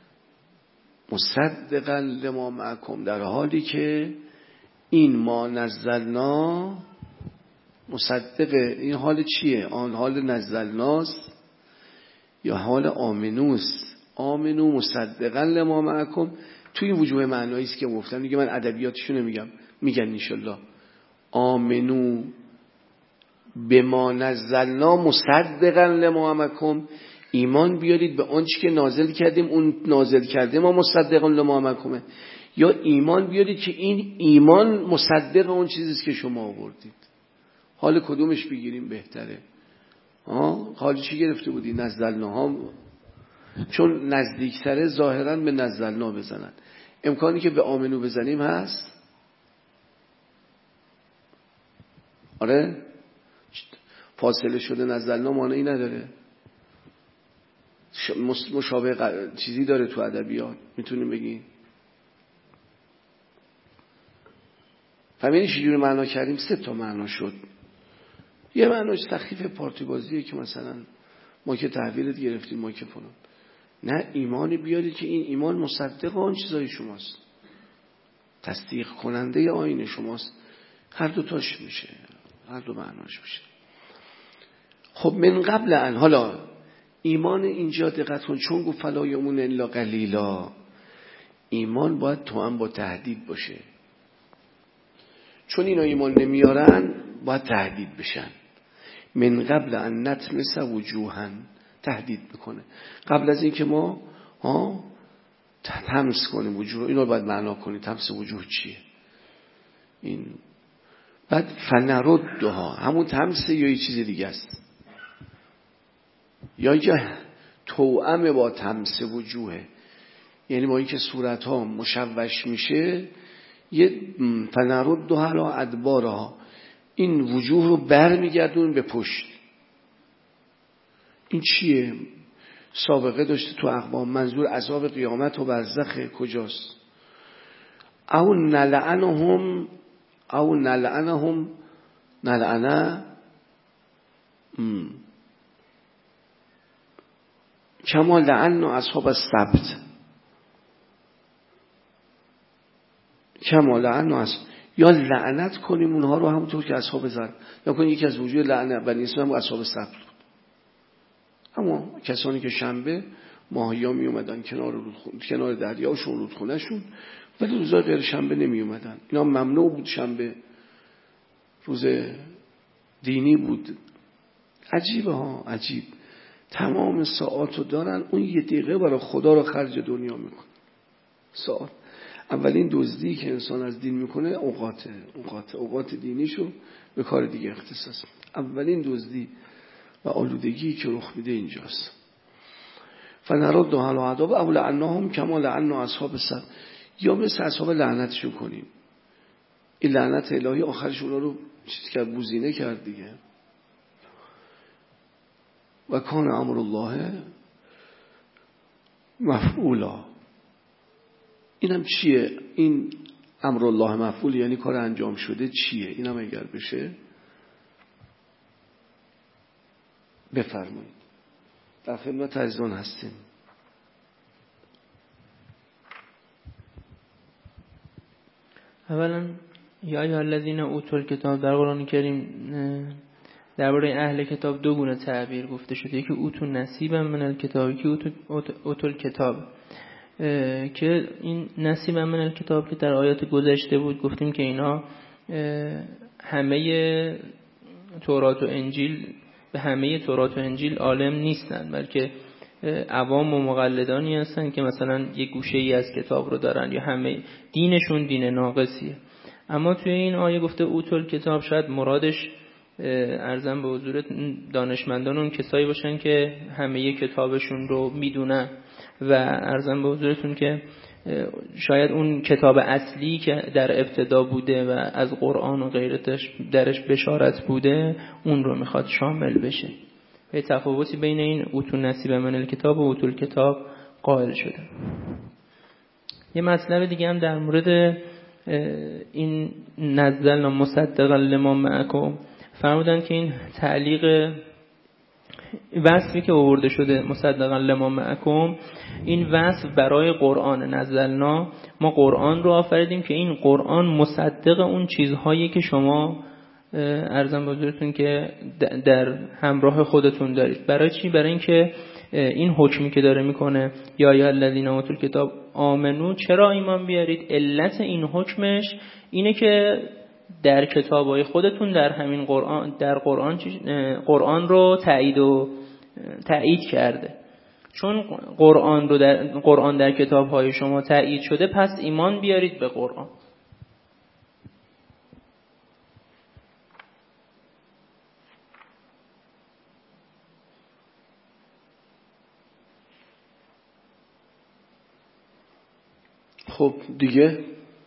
مصدقا لما معکم، در حالی که این ما نزلنا مصدق این حال چیه؟ آن حال نزلناست یا حال آمنوست؟ آمنو مصدقا لما معکم توی وجوه معنایی است که گفتم دیگه، من ادبیاتشو نمیگم، میگن انشالله آمنو بما نزلنا مصدقا لما معکم، ایمان بیارید به آنچه که نازل کردیم، اون نازل کرده ما مصدقا لما معکمه، یا ایمان بیارید که این ایمان مصدق اون چیزیست که شما آوردید. حال کدومش بگیریم بهتره؟ ها حال چی گرفته بودی؟ نزلنا ها، چون نزدیکتره ظاهرا به نزلنا بزنن. امکانی که به آمنو بزنیم هست؟ آره فاصله شده نزلنا معنی نداره، مشابه چیزی داره تو ادبیات، میتونیم بگیم. همین چجوری معنا کردیم؟ سه تا معنا شد. یه معناش تخفیف پارتی بازیه که مثلا ما که تحویلت گرفتیم ما که فلان. نه، ایمانی بیارید که این ایمان مصدق آن چیزای شماست، تصدیق کننده آیین شماست. هر دو تاش میشه، هر دو معناش میشه. خب من قبل ان، حالا ایمان اینجا دقت کن، چون گفت فلا یؤمنون الا قلیلا، ایمان باید تو هم با تهدید باشه. چون اینا ایمان نمیارن باید تهدید بشن. من قبل ان نطمس وجوها، تهدید میکنه قبل از این که ما ها تمس کنیم وجوه. اینو باید معنا کنیم. تمس وجوه چیه؟ این بعد فنردها، همون تمس یا یه چیز دیگه است، یا یا توأم با تمس وجوه، یعنی با اینکه صورت ها مشوش میشه یه فنردها علی ادبارها، این وجوه رو برمیگردون به پشت. این چیه؟ سابقه داشته تو اقوام. منظور عذاب قیامت و برزخ کجاست؟ او نلعنهم او نلعنهم نلعنه کما لعن اصحاب السبت کما لعن اصحاب، یا لعنت کنیم اونها رو همونطور که اصحاب زن، یا کنیم یکی از وجوه لعنت بنی اسرائیل اصحاب سبت بود. اما کسانی که شنبه ماهیا می اومدن کنار رودخونه، کنار دریاشون رودخونهشون، ولی روزای غیر شنبه نمی اومدن. اینا ممنوع بود، شنبه روز دینی بود. عجیبه ها، عجیب. تمام ساعاتو دارن، اون یه دقیقه برای خدا رو خرج دنیا میکنه. ساعت اولین دزدی که انسان از دین میکنه اوقاته، اوقات اوقات دینیشو به کار دیگه اختصاص. اولین دزدی و آلودگی که رخ میده اینجاست. فنرد دهل و عذاب او لعناهم کما لعنا اصحاب السبت، یا مثل اصحاب لعنتشون کنیم. این لعنت الهی آخرش اونا رو چیزی که بوزینه کرد دیگه. و کان امر الله مفعولا. اینم چیه؟ این امر الله مفعول یعنی کار انجام شده چیه؟ اینم اگر بشه بفرمایید. در خدمت عزیزان هستیم. اولا یا ایها الذین اوتوا الکتاب، در قرآن کریم درباره اهل کتاب دو گونه تعبیر گفته شده. یکی اوتو نصیبا من الکتاب، یکی اوتو اوتو الکتاب، که این نصیبا من الکتاب که در آیات گذشته بود گفتیم که اینا همه تورات و انجیل به همه تورات و انجیل عالم نیستن، بلکه عوام و مقلدانی هستن که مثلا یک گوشه ای از کتاب رو دارن یا همه دینشون دین ناقصیه. اما توی این آیه گفته اوتول کتاب، شاید مرادش ارزم به حضور دانشمندان اون کسایی باشن که همه کتابشون رو میدونن و ارزم به حضورتون که شاید اون کتاب اصلی که در ابتدا بوده و از قرآن و غیرتش درش بشارت بوده اون رو میخواد شامل بشه. به تفاوتی بین این اوتو نصیب من الکتاب و اوتو الکتاب قائل شده. یه مطلب دیگه هم در مورد این نزلنا مصدقا لما معکم فرمودن که این تعلیق وصفی که آورده شده مصدقا لما معکم، این وصف برای قرآن. نزلنا، ما قرآن رو آفریدیم که این قرآن مصدق اون چیزهایی که شما عرضم به حضورتون که در همراه خودتون دارید. برای چی؟ برای اینکه این حکمی که داره میکنه یا یا الذین اوتوا الکتاب آمنو، چرا ایمان بیارید؟ علت این حکمش اینه که در کتابای خودتون در همین قرآن در قرآن قرآن رو تایید و تایید کرده. چون قرآن رو در قرآن در کتاب‌های شما تایید شده، پس ایمان بیارید به قرآن. خب دیگه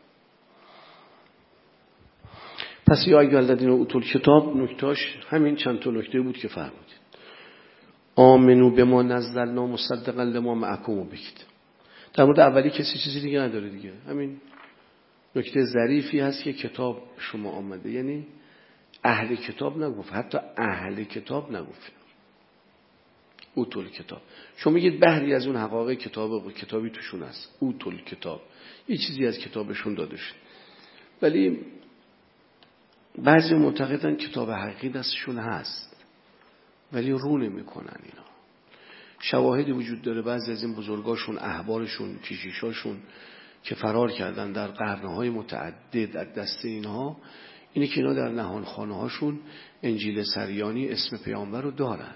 پس یا اگه الذین اوتوا الکتاب، نکتاش همین چند تا نکته بود که فرمودید. آمنو بما نزلنا مصدقا لما معکم بگید. در مورد اولی کسی چیزی دیگه نداره دیگه. همین نکته ظریفی هست که کتاب شما آمده، یعنی اهل کتاب نگفت، حتی اهل کتاب نگفت. اوتول کتاب شما میگید بحری از اون حقایق کتاب و کتابی توشون هست. اوتول کتاب یه چیزی از کتابشون داده شد، ولی بعضی معتقدن کتاب حقیقی دستشون هست ولی رو نمیکنن. اینا شواهدی وجود داره بعضی از این بزرگاشون، احبارشون، کشیشاشون که فرار کردن در قرنهای متعدد از دست اینها، اینه که اینا در نهانخانه هاشون انجیل سریانی اسم پیامبر رو دارن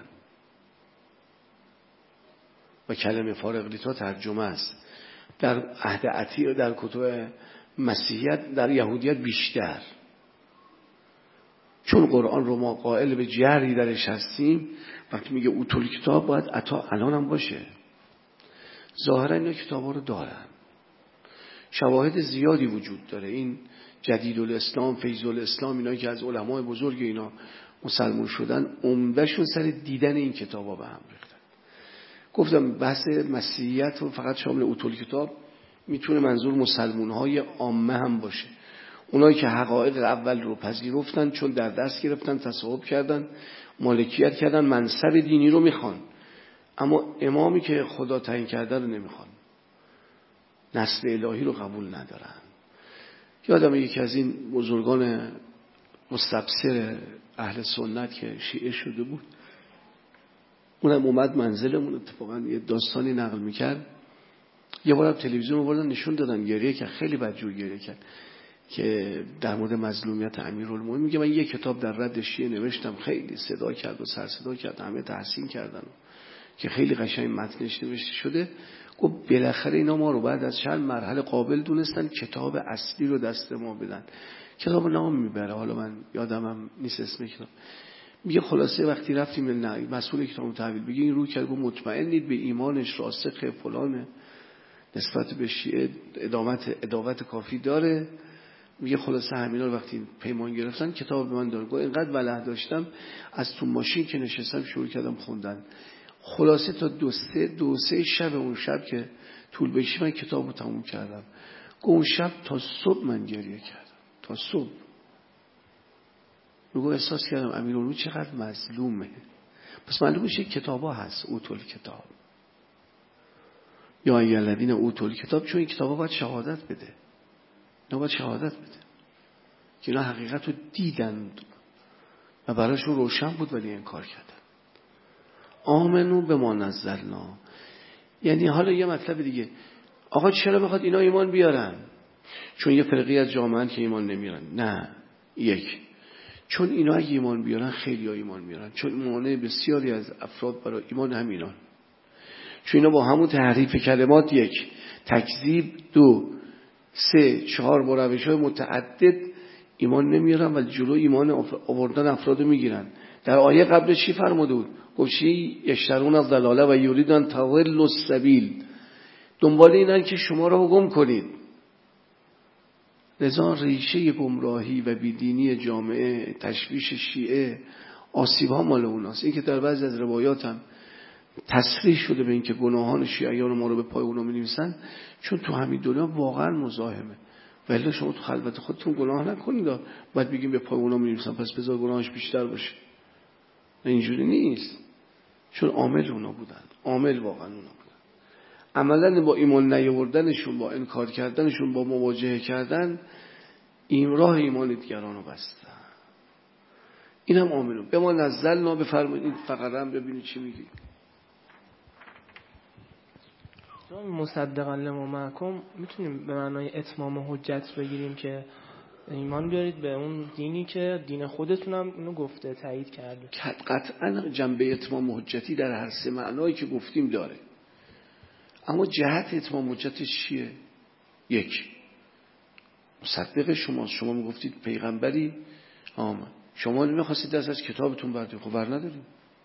و کلمه فارغلیتا ترجمه است. در عهد عتیق در کتب مسیحیت، در یهودیت بیشتر، چون قرآن رو ما قائل به جری درش هستیم. وقتی میگه اوتول کتاب باید عطا الان هم باشه. ظاهرا اینا کتاب ها رو دارن، شواهد زیادی وجود داره. این جدید الاسلام، فیض الاسلام، اینا که از علمای بزرگ اینا مسلمان شدن، عمدهشون سر دیدن این کتاب ها به هم ریختن. گفتم بحث مسیحیت رو فقط شامل اوتول کتاب میتونه منظور مسلمون های عامه هم باشه، اونایی که حقایق اول رو پذیرفتن، چون در دست گرفتن، تصاحب کردن، مالکیت کردن، منصب دینی رو میخوان، اما امامی که خدا تعیین کرده رو نمیخوان، نصر الهی رو قبول ندارن. یادم یکی از این بزرگان مستبصر اهل سنت که شیعه شده بود، اونم اومد منزلمون، اتفاقا یه داستانی نقل میکرد. یه بارم تلویزیون آوردن نشون دادن، گریه کرد، خیلی بدجور گریه کرد که در مورد مظلومیت امیرالمومنین میگه من یه کتاب در رد شیعه نوشتم، خیلی صدا کرد و سر صدا کرد، همه تحسین کردن که خیلی قشنگ متنش نوشته شده. گفت بالاخره اینا ما رو بعد از چند مرحله قابل دونستن کتاب اصلی رو دست ما بدن. کتاب نام میبره، حالا من یادمم نیست اسم کتاب. میگه خلاصه وقتی رفتیم نه مسئول کتاب تحویل بگی این رو کرد، گفت مطمئنید به ایمانش راسخ فلان، نسبت به شیعه ادامت اداوت کافی داره. میگه خلاصه همینا رو وقتی پیمان گرفتن کتاب به من داره. گفت اینقدر ولع داشتم از تو ماشین که نشستم شروع کردم خوندن. خلاصه تا دو سه دو سه شب اون شب که طول بکشید من کتابو تموم کردم. گفت اون شب تا صبح من گریه کردم، تا صبح. میگه احساس کردم امیرالمومنین چقدر مظلومه. پس معلوم میشه کتابا هست، اوتول کتاب یا ای الذین اوتول کتاب، چون این کتابا باید شهادت بده، نه باید شهادت بده که اینا حقیقت رو دیدن و براشون روشن بود ولی انکار کردن. آمنو به ما نزلنا، یعنی حالا یه مطلب دیگه، آقا چرا میخواد اینا ایمان بیارن؟ چون یه فرقی از جامعه که ایمان نمیارن. نه، یک، چون اینا اگه ایمان بیارن خیلی ها ایمان میارن، چون مانع بسیاری از افراد برای ایمان همینان. چون اینا با همون تحریف کلمات، یک، تکذیب، دو، سه، چهار، با روش‌های متعدد ایمان نمیارن و جلو ایمان آوردن افراد میگیرن. در آیه قبل چی فرموده بود؟ گفت چی؟ یشترون از ضلاله و یریدون تضلوا السبیل، دنبال اینن که شما را گم کنید. لذا ریشه گمراهی و بیدینی جامعه، تشویش شیعه، آسیب ها مال اوناست. این که در بعضی از روایات هم تصریح شده به این که گناهان شیعیان ما رو به پای اونا می نویسن، چون تو همین دنیا واقعا مزاحمه. ولی شما تو خلوت خودتون گناه نکنید باید بگیم به پای اونا می نویسن پس بذار گناهش بیشتر باشه. اینجوری نیست، چون عامل اونا بودن، عامل واقعا اونا بودن. عملا با ایمان نیاوردنشون، با انکار کردنشون، با مواجهه کردن، این راه ایمان دیگران رو بستن. این هم عاملون. به ما نزلنا، بفرمایید این فقره هم ببینید چی میگه. مصدقا لما معکم میتونیم به معنای اتمام حجت بگیریم که ایمان بیارید به اون دینی که دین خودتون هم اونو گفته، تایید کرده. قطعا جنبه اتمام حجتی در هر سه معنایی که گفتیم داره، اما جهت اتمام حجتش چیه؟ یک، مصدق شما شما میگفتید پیغمبری، آمد شما نمیخواستید دست از کتابتون بردارید، خب بر ندارید.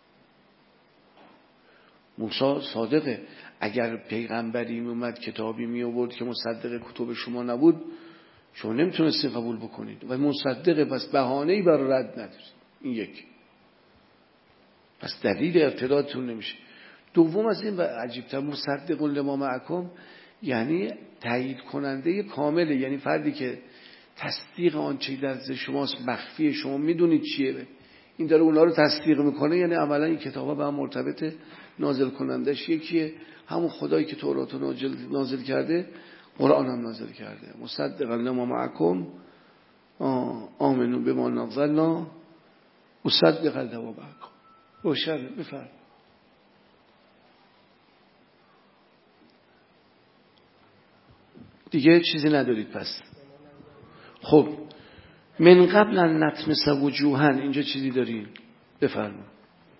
موسی صادقه، اگر پیغمبری میومد کتابی می آورد که مصدق کتب شما نبود، شما نمیتونستید قبول بکنید و مصدقه، پس بهانه‌ای برای رد ندارید. این یک، پس دلیل ارتدادتون نمیشه. دوم از این و عجیب‌تر، مصدق لما معکم یعنی تایید کننده کامله، یعنی فردی که تصدیق آنچه در ذهن شماست، مخفی شما میدونید چیه، این داره اونا رو تصدیق میکنه. یعنی عملا این کتابا به هم مرتبطه. نازل کنندش یکیه، همون خدایی که تورات رو نازل, نازل کرده قرآن هم نازل کرده. مصدقا لما معکم آمنو بما نزلنا مصدقا لما معکم. روشن بفرم. دیگه چیزی ندارید پس. خب من قبل ان نطمس وجوها، اینجا چیزی دارین؟ بفرمایید.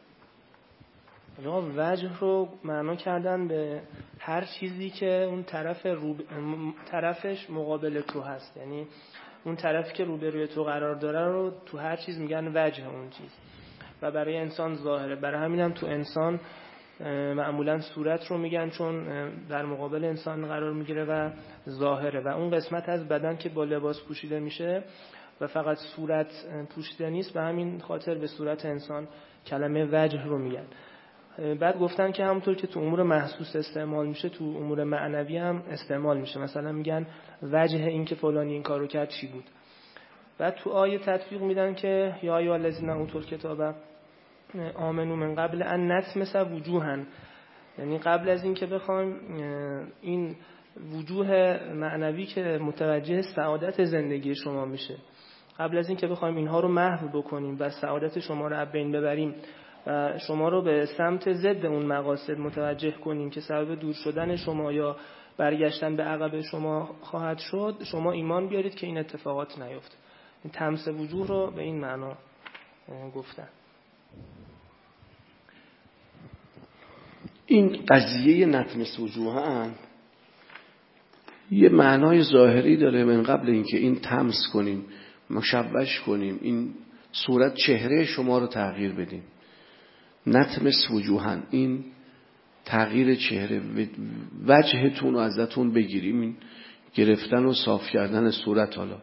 وجه رو معنا کردن به هر چیزی که اون طرف رو... طرفش مقابل تو هست، یعنی اون طرفی که روبروی تو قرار داره رو تو هر چیز میگن وجه اون چیز، و برای انسان ظاهره. برای همین هم تو انسان معمولا صورت رو میگن، چون در مقابل انسان قرار میگیره و ظاهره، و اون قسمت از بدن که با لباس پوشیده میشه و فقط صورت پوشیده نیست، به همین خاطر به صورت انسان کلمه وجه رو میگن. بعد گفتن که همونطور که تو امور محسوس استعمال میشه تو امور معنوی هم استعمال میشه. مثلا میگن وجه این که فلانی این کارو کرد چی بود. بعد تو آیه تطبیق میدن که یا ایها الذین اوتوا الکتاب آمنوا من قبل ان نطمس وجوها، یعنی قبل از این که بخوایم این وجوه معنوی که متوجه سعادت زندگی شما میشه، قبل از این که بخوایم اینها رو محو بکنیم و سعادت شما رو از بین ببریم و شما رو به سمت ضد اون مقاصد متوجه کنیم که سبب دور شدن شما یا برگشتن به عقب شما خواهد شد، شما ایمان بیارید که این اتفاقات نیفته. این تمس وجوه رو به این معنا گفتن. این قضیه نطمس وجوهن یه معنای ظاهری داره، من قبل اینکه این تمس کنیم، مشوش کنیم، این صورت چهره شما رو تغییر بدیم. نطمس وجوهن، این تغییر چهره، وجهتون رو ازتون بگیریم، این گرفتن و صاف کردن صورت. حالا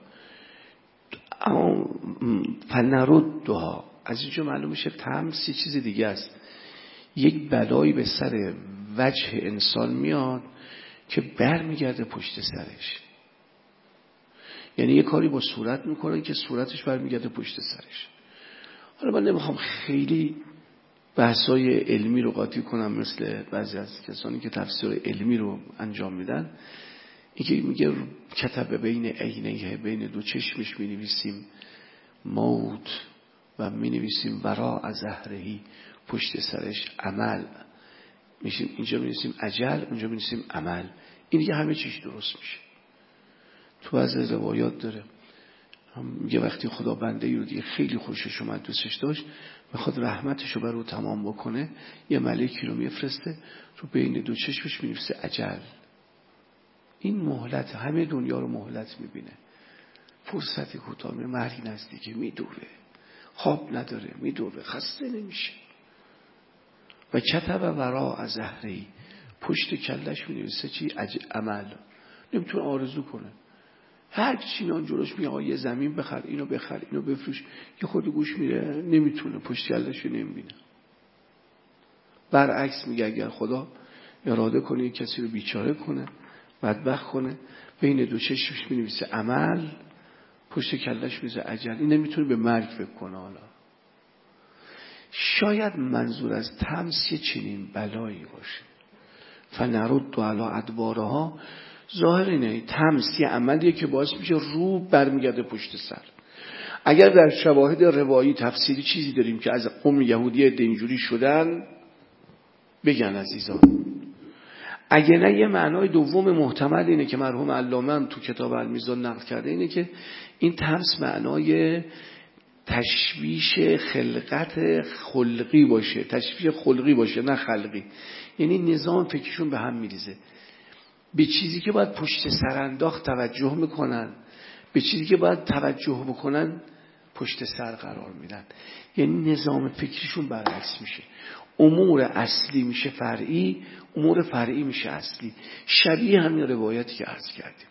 فنردها، از اینجا معلوم میشه تمس یه چیز دیگه است. یک بلایی به سر وجه انسان میاد که بر میگرده پشت سرش، یعنی یه کاری با صورت میکنه که صورتش بر میگرده پشت سرش. حالا من نمیخوام خیلی بحثای علمی رو قاطی کنم مثل بعضی از کسانی که تفسیر علمی رو انجام میدن. اینکه میگه کتب بین عینیه، بین دو چشمش مینویسیم موت و مینویسیم ورا از ظهرهی، پشت سرش عمل میشیم. اینجا مینویسیم اجل، اونجا مینویسیم عمل. این دیگه همه چیز درست میشه. تو از روایات داره میگه وقتی خدا بنده ای رو دیگه خیلی خوشش اومد، دوستش داشت، میخواد رحمتش رو بر او تمام بکنه، یه ملکی رو میفرسته رو بین دو چشمش مینویسه اجل. این مهلت، همه دنیا رو مهلت میبینه، فرصت کوتاه، مرگ نزدیکه، میدوره، خواب نداره، میدوره، خسته نمیشه. و کتب ورا از ظهری، پشت کلش مینویسه چی؟ عمل. نمیتونه آرزو کنه. هر چی میان جلوش میگه آقا یه زمین بخر، اینو بخر، اینو بفروش، یه خود گوش میره، نمیتونه، پشت کلش رو نمیبینه. برعکس میگه اگر خدا اراده کنه یک کسی رو بیچاره کنه، بدبخت کنه، بین دو چشمش مینویسه عمل، پشت کلش مینویسه اجل. این نمیتونه به مرگ فکر کنه. حالا شاید منظور از تمس یه چنین بلایی باشه. فنرد علی ادبارها، ظاهر اینه تمس یه عملیه که باعث میشه رو برمیگرده پشت سر. اگر در شواهد روایی تفسیری چیزی داریم که از قوم یهودی اینجوری شدن، بگن عزیزان. اگه نه یه معنای دوم محتمل اینه که مرحوم علامه هم تو کتاب المیزان نقل کرده، اینه که این تمس معنای تشویش خلقت خلقی باشه، تشویش خلقی باشه نه خلقی. یعنی نظام فکرشون به هم میریزه، به چیزی که باید پشت سر انداخت توجه میکنن، به چیزی که باید توجه بکنن پشت سر قرار میدن. یعنی نظام فکرشون برعکس میشه. امور اصلی میشه فرعی، امور فرعی میشه اصلی. شبیه همین روایتی که عرض کردیم.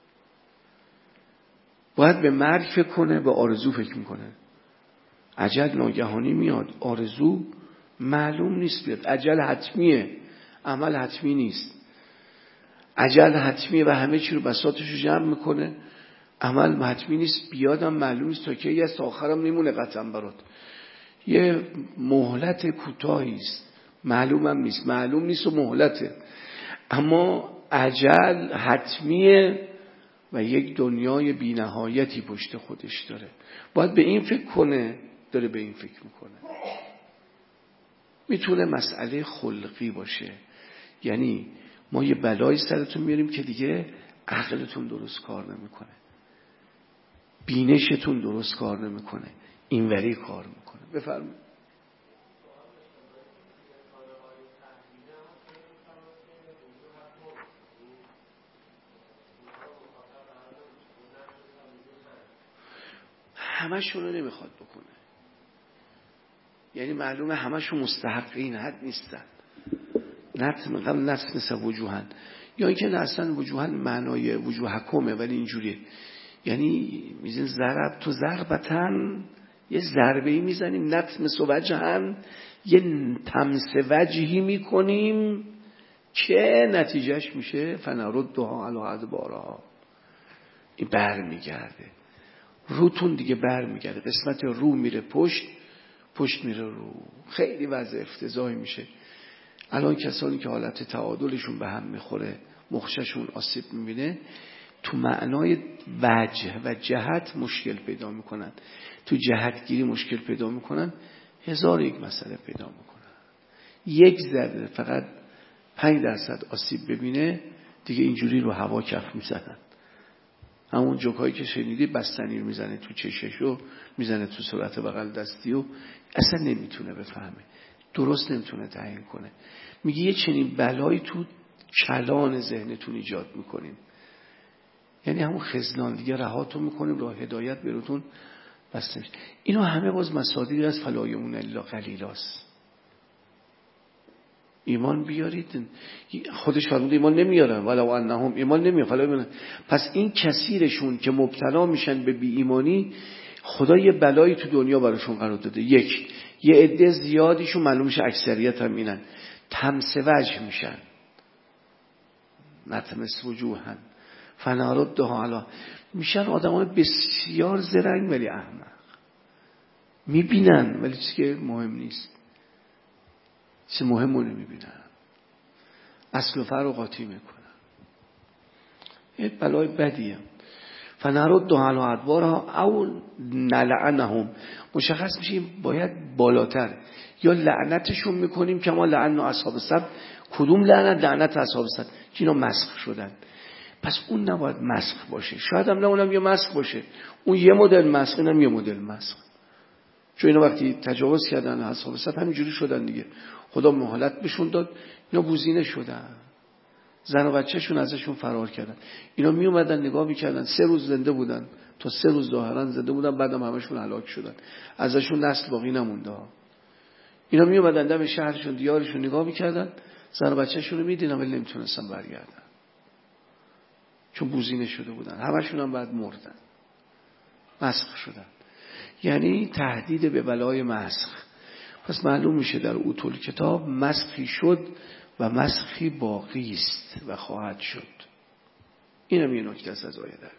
باید به مرگ فکر کنه، به آرزو فکر میکنه. اجل ناگهانی میاد، آرزو معلوم نیست بیاد. اجل حتمیه، عمل حتمی نیست. اجل حتمیه و همه چی رو بساطش رو جمع میکنه، عمل حتمی نیست، بیادم معلوم نیست تا که یه است آخرم نیمونه قطعا برات. یه مهلت کوتاهی است، معلومم نیست، معلوم نیست و مهلته. اما اجل حتمیه و یک دنیای بی‌نهایتی پشت خودش داره. باید به این فکر کنه، داره به این فکر میکنه. میتونه مسئله خلقی باشه، یعنی ما یه بلایی سرتون میاریم که دیگه عقلتون درست کار نمیکنه، بینشتون درست کار نمیکنه، اینوری کار میکنه. بفرمایید. همشون رو نمیخواد بکنه، یعنی معلومه همشون مستحقین حد نیستن. نتم قبل نتمس وجوهن، یا اینکه نه اصلا وجوهن معنای وجوه حکمه ولی اینجوریه، یعنی میزن ضرب تو ضربتن، یه ضربه‌ای میزنیم، نتمس وجهن یه تمس وجهی میکنیم که نتیجهش میشه فنردها علی ادبارها. این بر میگرده، روتون دیگه بر میگرده، قسمت رو میره پشت، پشت میره رو. خیلی وضع افتضاحی میشه. الان کسانی که حالت تعادلشون به هم میخوره، مخششون آسیب میبینه، تو معنای وجه و جهت مشکل پیدا میکنن، تو جهتگیری مشکل پیدا میکنن، هزار یک مسئله پیدا میکنن. یک ذره فقط پنج درصد آسیب ببینه دیگه اینجوری رو هوا کف میزنن. همون جوکایی که شنیدی، بستنی رو میزنه تو چششو، میزنه تو صورت بغل دستی و اصلا نمیتونه بفهمه، درست نمیتونه تعیین کنه. میگه یه چنین بلایی تو کلان ذهنتون ایجاد میکنیم، یعنی همون خزلان دیگه رهاتون میکنیم، راه هدایت بروتون بسته میشه. اینو همه باز مصادیقی از فلایمون الا قلیلاست. ایمان بیارید، خودش فرمود ایمان نمیارن، ولو انهم ایمان نمیارن. پس این کثیرشون که مبتلا میشن به بی ایمانی، خدا یه بلایی تو دنیا براشون قرار داده. یک، یه عده زیادیشون معلوم میشه اکثریت هم اینن، تمس وجه میشن، نتمس وجوهن فنردها علی، میشن آدمای بسیار زرنگ ولی احمق، میبینن ولی چیزی که مهم نیست، چیز مهم رو نمیبینن، اصل و فرع قاطی میکنن. یه بلای بدیه. فنردها علی ادبارها او نلعنهم، مشخص میشه باید بالاتر، یا لعنتشون میکنیم که ما لعن اصحاب السبت. کدوم لعنت؟ لعنت اصحاب السبت که اینا مسخ شدن. پس اون نباید مسخ باشه، شاید هم نه اونم یه مسخ باشه، اون یه مدل مسخ، اینم یه مدل مسخ. چون اینا وقتی تجاوز کردن اصحاب السبت همینجوری شدن دیگه، خدا مهلت بهشون داد، اینا بوزینه شدن، زن و بچه‌شون ازشون فرار کردن. اینا می اومدن نگاه میکردن، سه روز زنده بودن، تا سه روز ظاهرا زنده بودن، بعدم همشون هلاک شدن، ازشون نسل باقی نمونده. اینا می اومدن دم شهرشون دیارشون نگاه میکردن، زن و بچه‌شون رو میدیدن ولی نمیتونستن برگردن چون بوزینه شده بودن، همشون هم بعد مردن، مسخ شدن. یعنی تهدید به بلای مسخ. پس معلوم میشه در اوتول کتاب مسخی شد و مسخی باقی است و خواهد شد. اینم یه نکته است از آیه در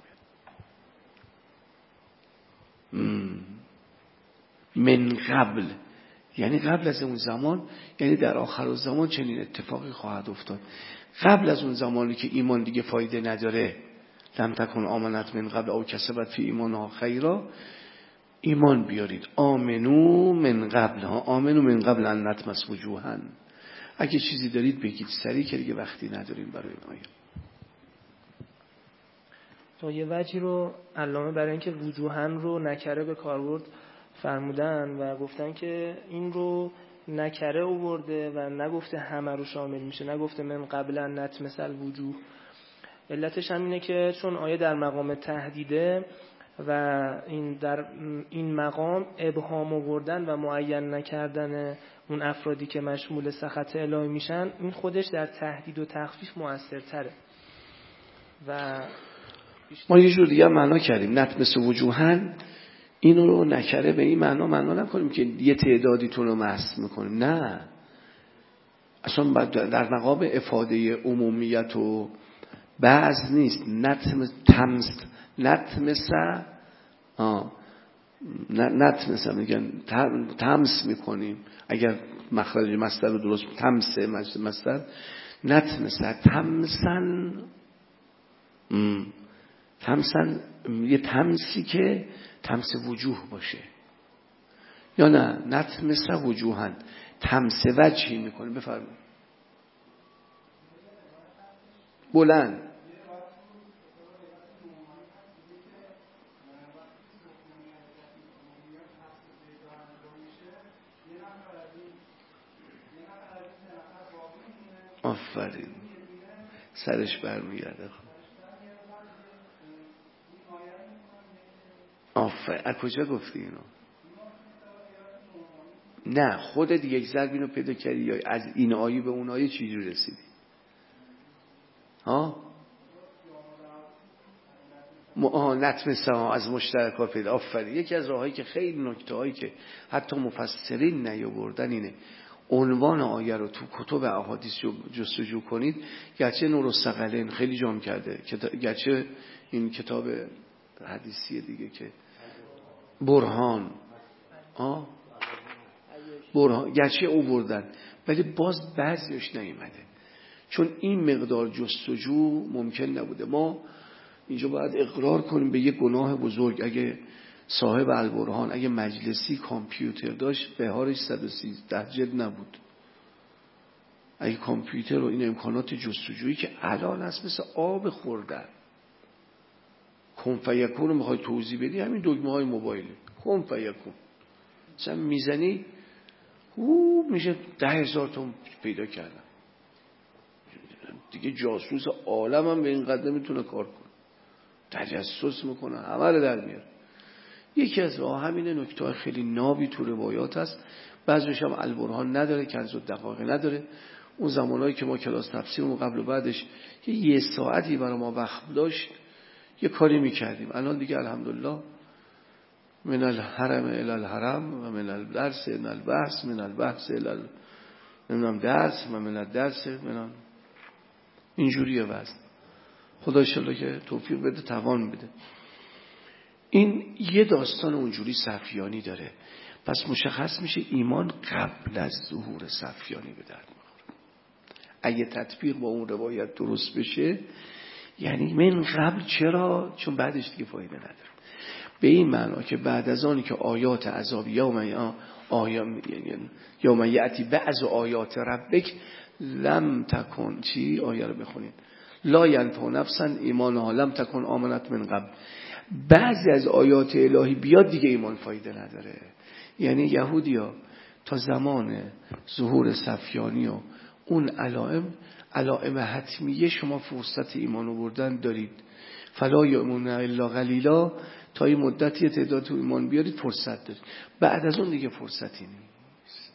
میاد. من قبل، یعنی قبل از اون زمان، یعنی در آخر الزمان چنین اتفاقی خواهد افتاد. قبل از اون زمانی که ایمان دیگه فایده نداره، لم تکن آمنت من قبل او کسبت فی ایمانها خیرا، ایمان بیارید. آمنو من قبل ها، آمنو من قبل ان نطمس وجوهن. اگه چیزی دارید بگید سریع که دیگه وقتی نداریم برای این آیه. تو یه وجهی رو علامه برای اینکه وجوهن رو نکره به کاربرد فرمودن و گفتن که این رو نکره آورده و نگفته همه رو شامل میشه، نگفته من قبلا نطمس الوجوه. علتش هم اینه که چون آیه در مقام تهدیده و این در این مقام ابهام آوردن و معین نکردن اون افرادی که مشمول سخط الهی میشن، این خودش در تهدید و تخفیف مؤثرتره. و ما یه جور دیگه معنا کردیم، نطمس وجوهن، اینو رو نکره به این معنا معنا نکنیم که یه تعدادیتون رو مسخ میکنیم، نه، اصلا در مقام افاده عمومیت و بعض نیست. نطمس تمس نطمس آه نطمس میگن تمس میکنیم، اگر مخرج مصدر رو درست تمس مصدر نطمس تمسن تمسن، یه تمسی که تمس وجوه باشه، یا نه نطمس وجوهن، تمس وجهی میکنه. بفرمایید بلند. آفرین، سرش برمیگرده. آفرین، از کجا گفتی اینو؟ نه خودت یک ضرب اینو پیدا کردی یا از این آیه به اون آیه چجوری رسیدی؟ ها نتمس از مشترکا پیدا. آفرین. یکی از راهایی که خیلی نکته هایی که حتی مفسرین نیاوردن اینه، عنوان آیه رو تو کتب احادیث جستجو کنید. گرچه نور الثقلین خیلی جام کرده، گرچه این کتاب حدیثی دیگه که برهان آه برهان گرچه او بردن، ولی باز بعضیش نیومده، چون این مقدار جستجو ممکن نبوده. ما اینجا باید اقرار کنیم به یک گناه بزرگ. اگه صاحب البرهان اگه مجلسی کامپیوتر داشت، بهارش صد و سیزده جلد نبود. اگه کامپیوتر و این امکانات جستجویی که الان هست مثل آب خوردن، کن فیکون رو میخوای توضیح بدی، همین دکمه های موبایلی کن فیکون مثلا میزنی او میشه ده هزار تا پیدا کردم دیگه. جاسوس عالم هم به این قدر میتونه کار کنه، تجسس میکنه، همه رو در میاره. یکی از راه همینه. نکته خیلی نابی تو روایات هست، بعضیش هم البرهان نداره، کنز الدقایق نداره. اون زمانایی که ما کلاس تفسیرمون قبل و بعدش یه, یه ساعتی برای ما وقت داشت، یه کاری میکردیم. الان دیگه الحمدلله من الحرم الی الحرم و من الدرس الی البحث، من البحث الی نمیدونم درس و من الدرس من اینجوریه وضع. خدا انشالله که توفیق بده، توان بده. این یه داستان اونجوری صفیانی داره. پس مشخص میشه ایمان قبل از ظهور صفیانی به درد میخوره. اگه تطبیق با اون روایت درست بشه، یعنی من قبل. چرا؟ چون بعدش دیگه فایده نداره. به این معنا که بعد از آنی که آیات عذاب یوم یوم یأتی بعض آیات ربک لم تکن چی؟ آیه رو بخونید. لا ینفع نفسا ایمانها لم تکن آمنت من قبل. بعضی از آیات الهی بیاد دیگه ایمان فایده نداره. یعنی یهودیا تا زمان ظهور صفیانی و اون علائم علائم حتمیه شما فرصت ایمان آوردن دارید. فلا یؤمنون الا قلیلا، تا این مدتی تعداد تو ایمان بیارید فرصت دارید. بعد از اون دیگه فرصتی نیست.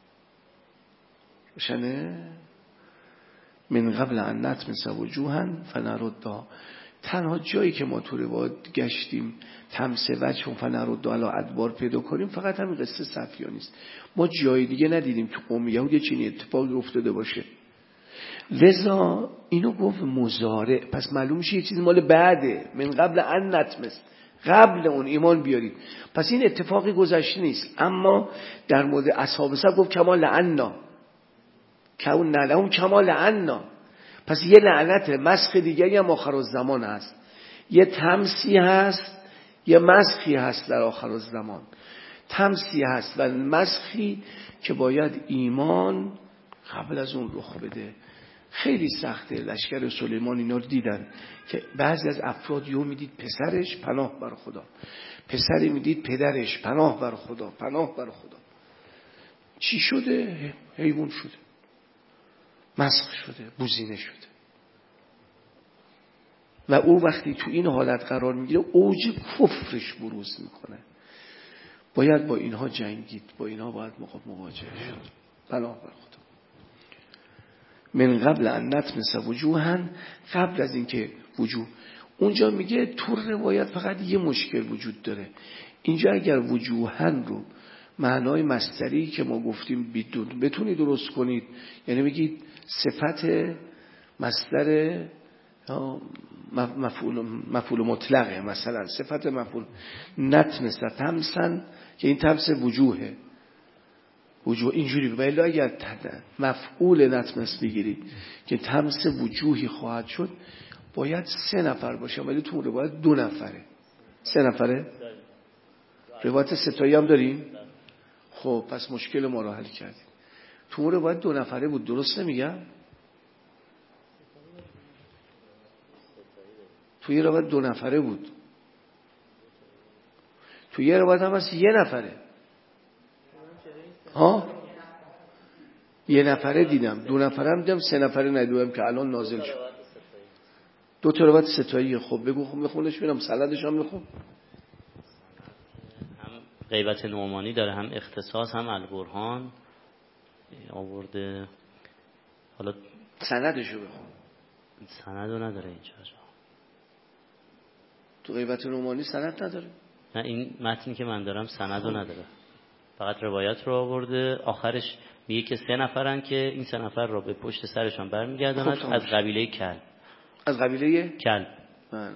روشنه؟ من قبل ان نطمس وجوها فنردها. تنها جایی که ما تو روایات گشتیم تمس وجه فنردها علی ادبار پیدا کنیم فقط همین قصه صفیانی است. ما جای دیگه ندیدیم تو قوم یهود یه چنین اتفاقی افتاده باشه. لذا اینو گفت مضارع، پس معلوم میشه یه چیزی مال بعده. من قبل ان نطمس، قبل اون ایمان بیارید. پس این اتفاقی گذشته نیست. اما در مورد اصحاب صف گفت کما لعنا، که اون نلهم کما لعنا. پس یه لعنت مسخ دیگری هم آخر الزمان هست، یه تمسی هست، یه مسخی هست در آخر الزمان. تمسی هست و مسخی که باید ایمان قبل از اون رخ بده. خیلی سخته. لشکر سلیمان اینا رو دیدن که بعضی از افراد یو میدید پسرش پناه بر خدا، پسری میدید پدرش پناه بر خدا، پناه بر خدا. چی شده؟ حیوان شده، مسخ شده، بوزینه شده. و او وقتی تو این حالت قرار میگیره اوج کفرش بروز میکنه. باید با اینها جنگید، با اینها باید مواجه شد. پناه بر خدا. من قبل ان نطمس وجوها، قبل از اینکه وجوه. اونجا میگه تو روایت فقط یه مشکل وجود داره. اینجا اگر وجوها رو معنای مصدری که ما گفتیم بدون بتونی درست کنید، یعنی بگید صفت مصدر مفعول مفعول مطلقه، مثلا صفت مفعول نطمس تمسن که این تمس وجوهه، وجوه اینجوری. ولی اگر مفعول نطمس بگیرید که تمس وجوهی خواهد شد، باید سه نفر باشه، ولی تو روایت دو نفره. سه نفره؟ روایت ستایی هم داریم؟ خب پس مشکل ما رو حل کردیم. تو روایت دو نفره بود، درست نمیگم؟ توی روایت دو نفره بود، توی یه روایت هم هست یه نفره. ها؟ یه نفره دیدم، دو نفره هم دیدم، سه نفره ندیدم که الان نازل شد. دو تا روایت ستایی. خب بگو، خب بخونش ببینم، سندش هم بخون. هم غیبت نعمانی داره، هم اختصاص، هم البرهان آورده. حالا سندشو بخون. سندو نداره اینجا. تو غیبت نعمانی سند نداره. نه این متنی که من دارم سند رو نداره، فقط روایت رو آورده. آخرش میگه که سه نفرن که این سه نفر رو به پشت سرشان برمیگرداند خب از قبیله کلب. از قبیله کلب. بله.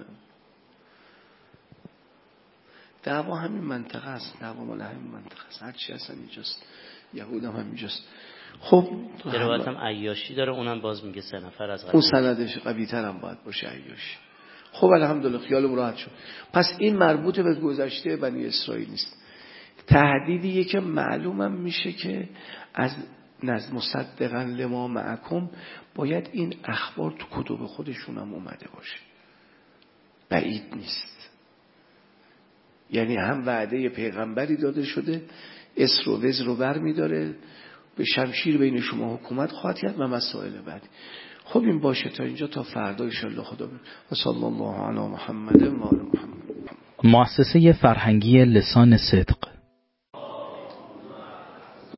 دعوا همین منطقه است، دعوا مال همین منطقه است، هر چی هستن اینجاست، یهود هم همینجاست. خب روایت هم عیاشی داره، اونم باز میگه سه نفر از قبیله. اون سندش قوی تر هم باید باشه عیاشی. خب الحمدلله خیالم راحت شد. پس این مربوط به گذشته بنی اسرائیل نیست. تهدیدیه که معلومم میشه که از نزد مصدقا لما معکم باید این اخبار تو کتب خودشون هم اومده باشه، بعید نیست. یعنی هم وعده پیغمبری داده شده، اسر و وزر رو بر میداره، به شمشیر بین شما حکومت خواهد کرد و مسائل بعدی. خب این باشه تا اینجا، تا فردا ان شاء الله. خدا و صلی الله علی محمد و آل محمد. مؤسسه فرهنگی لسان صدق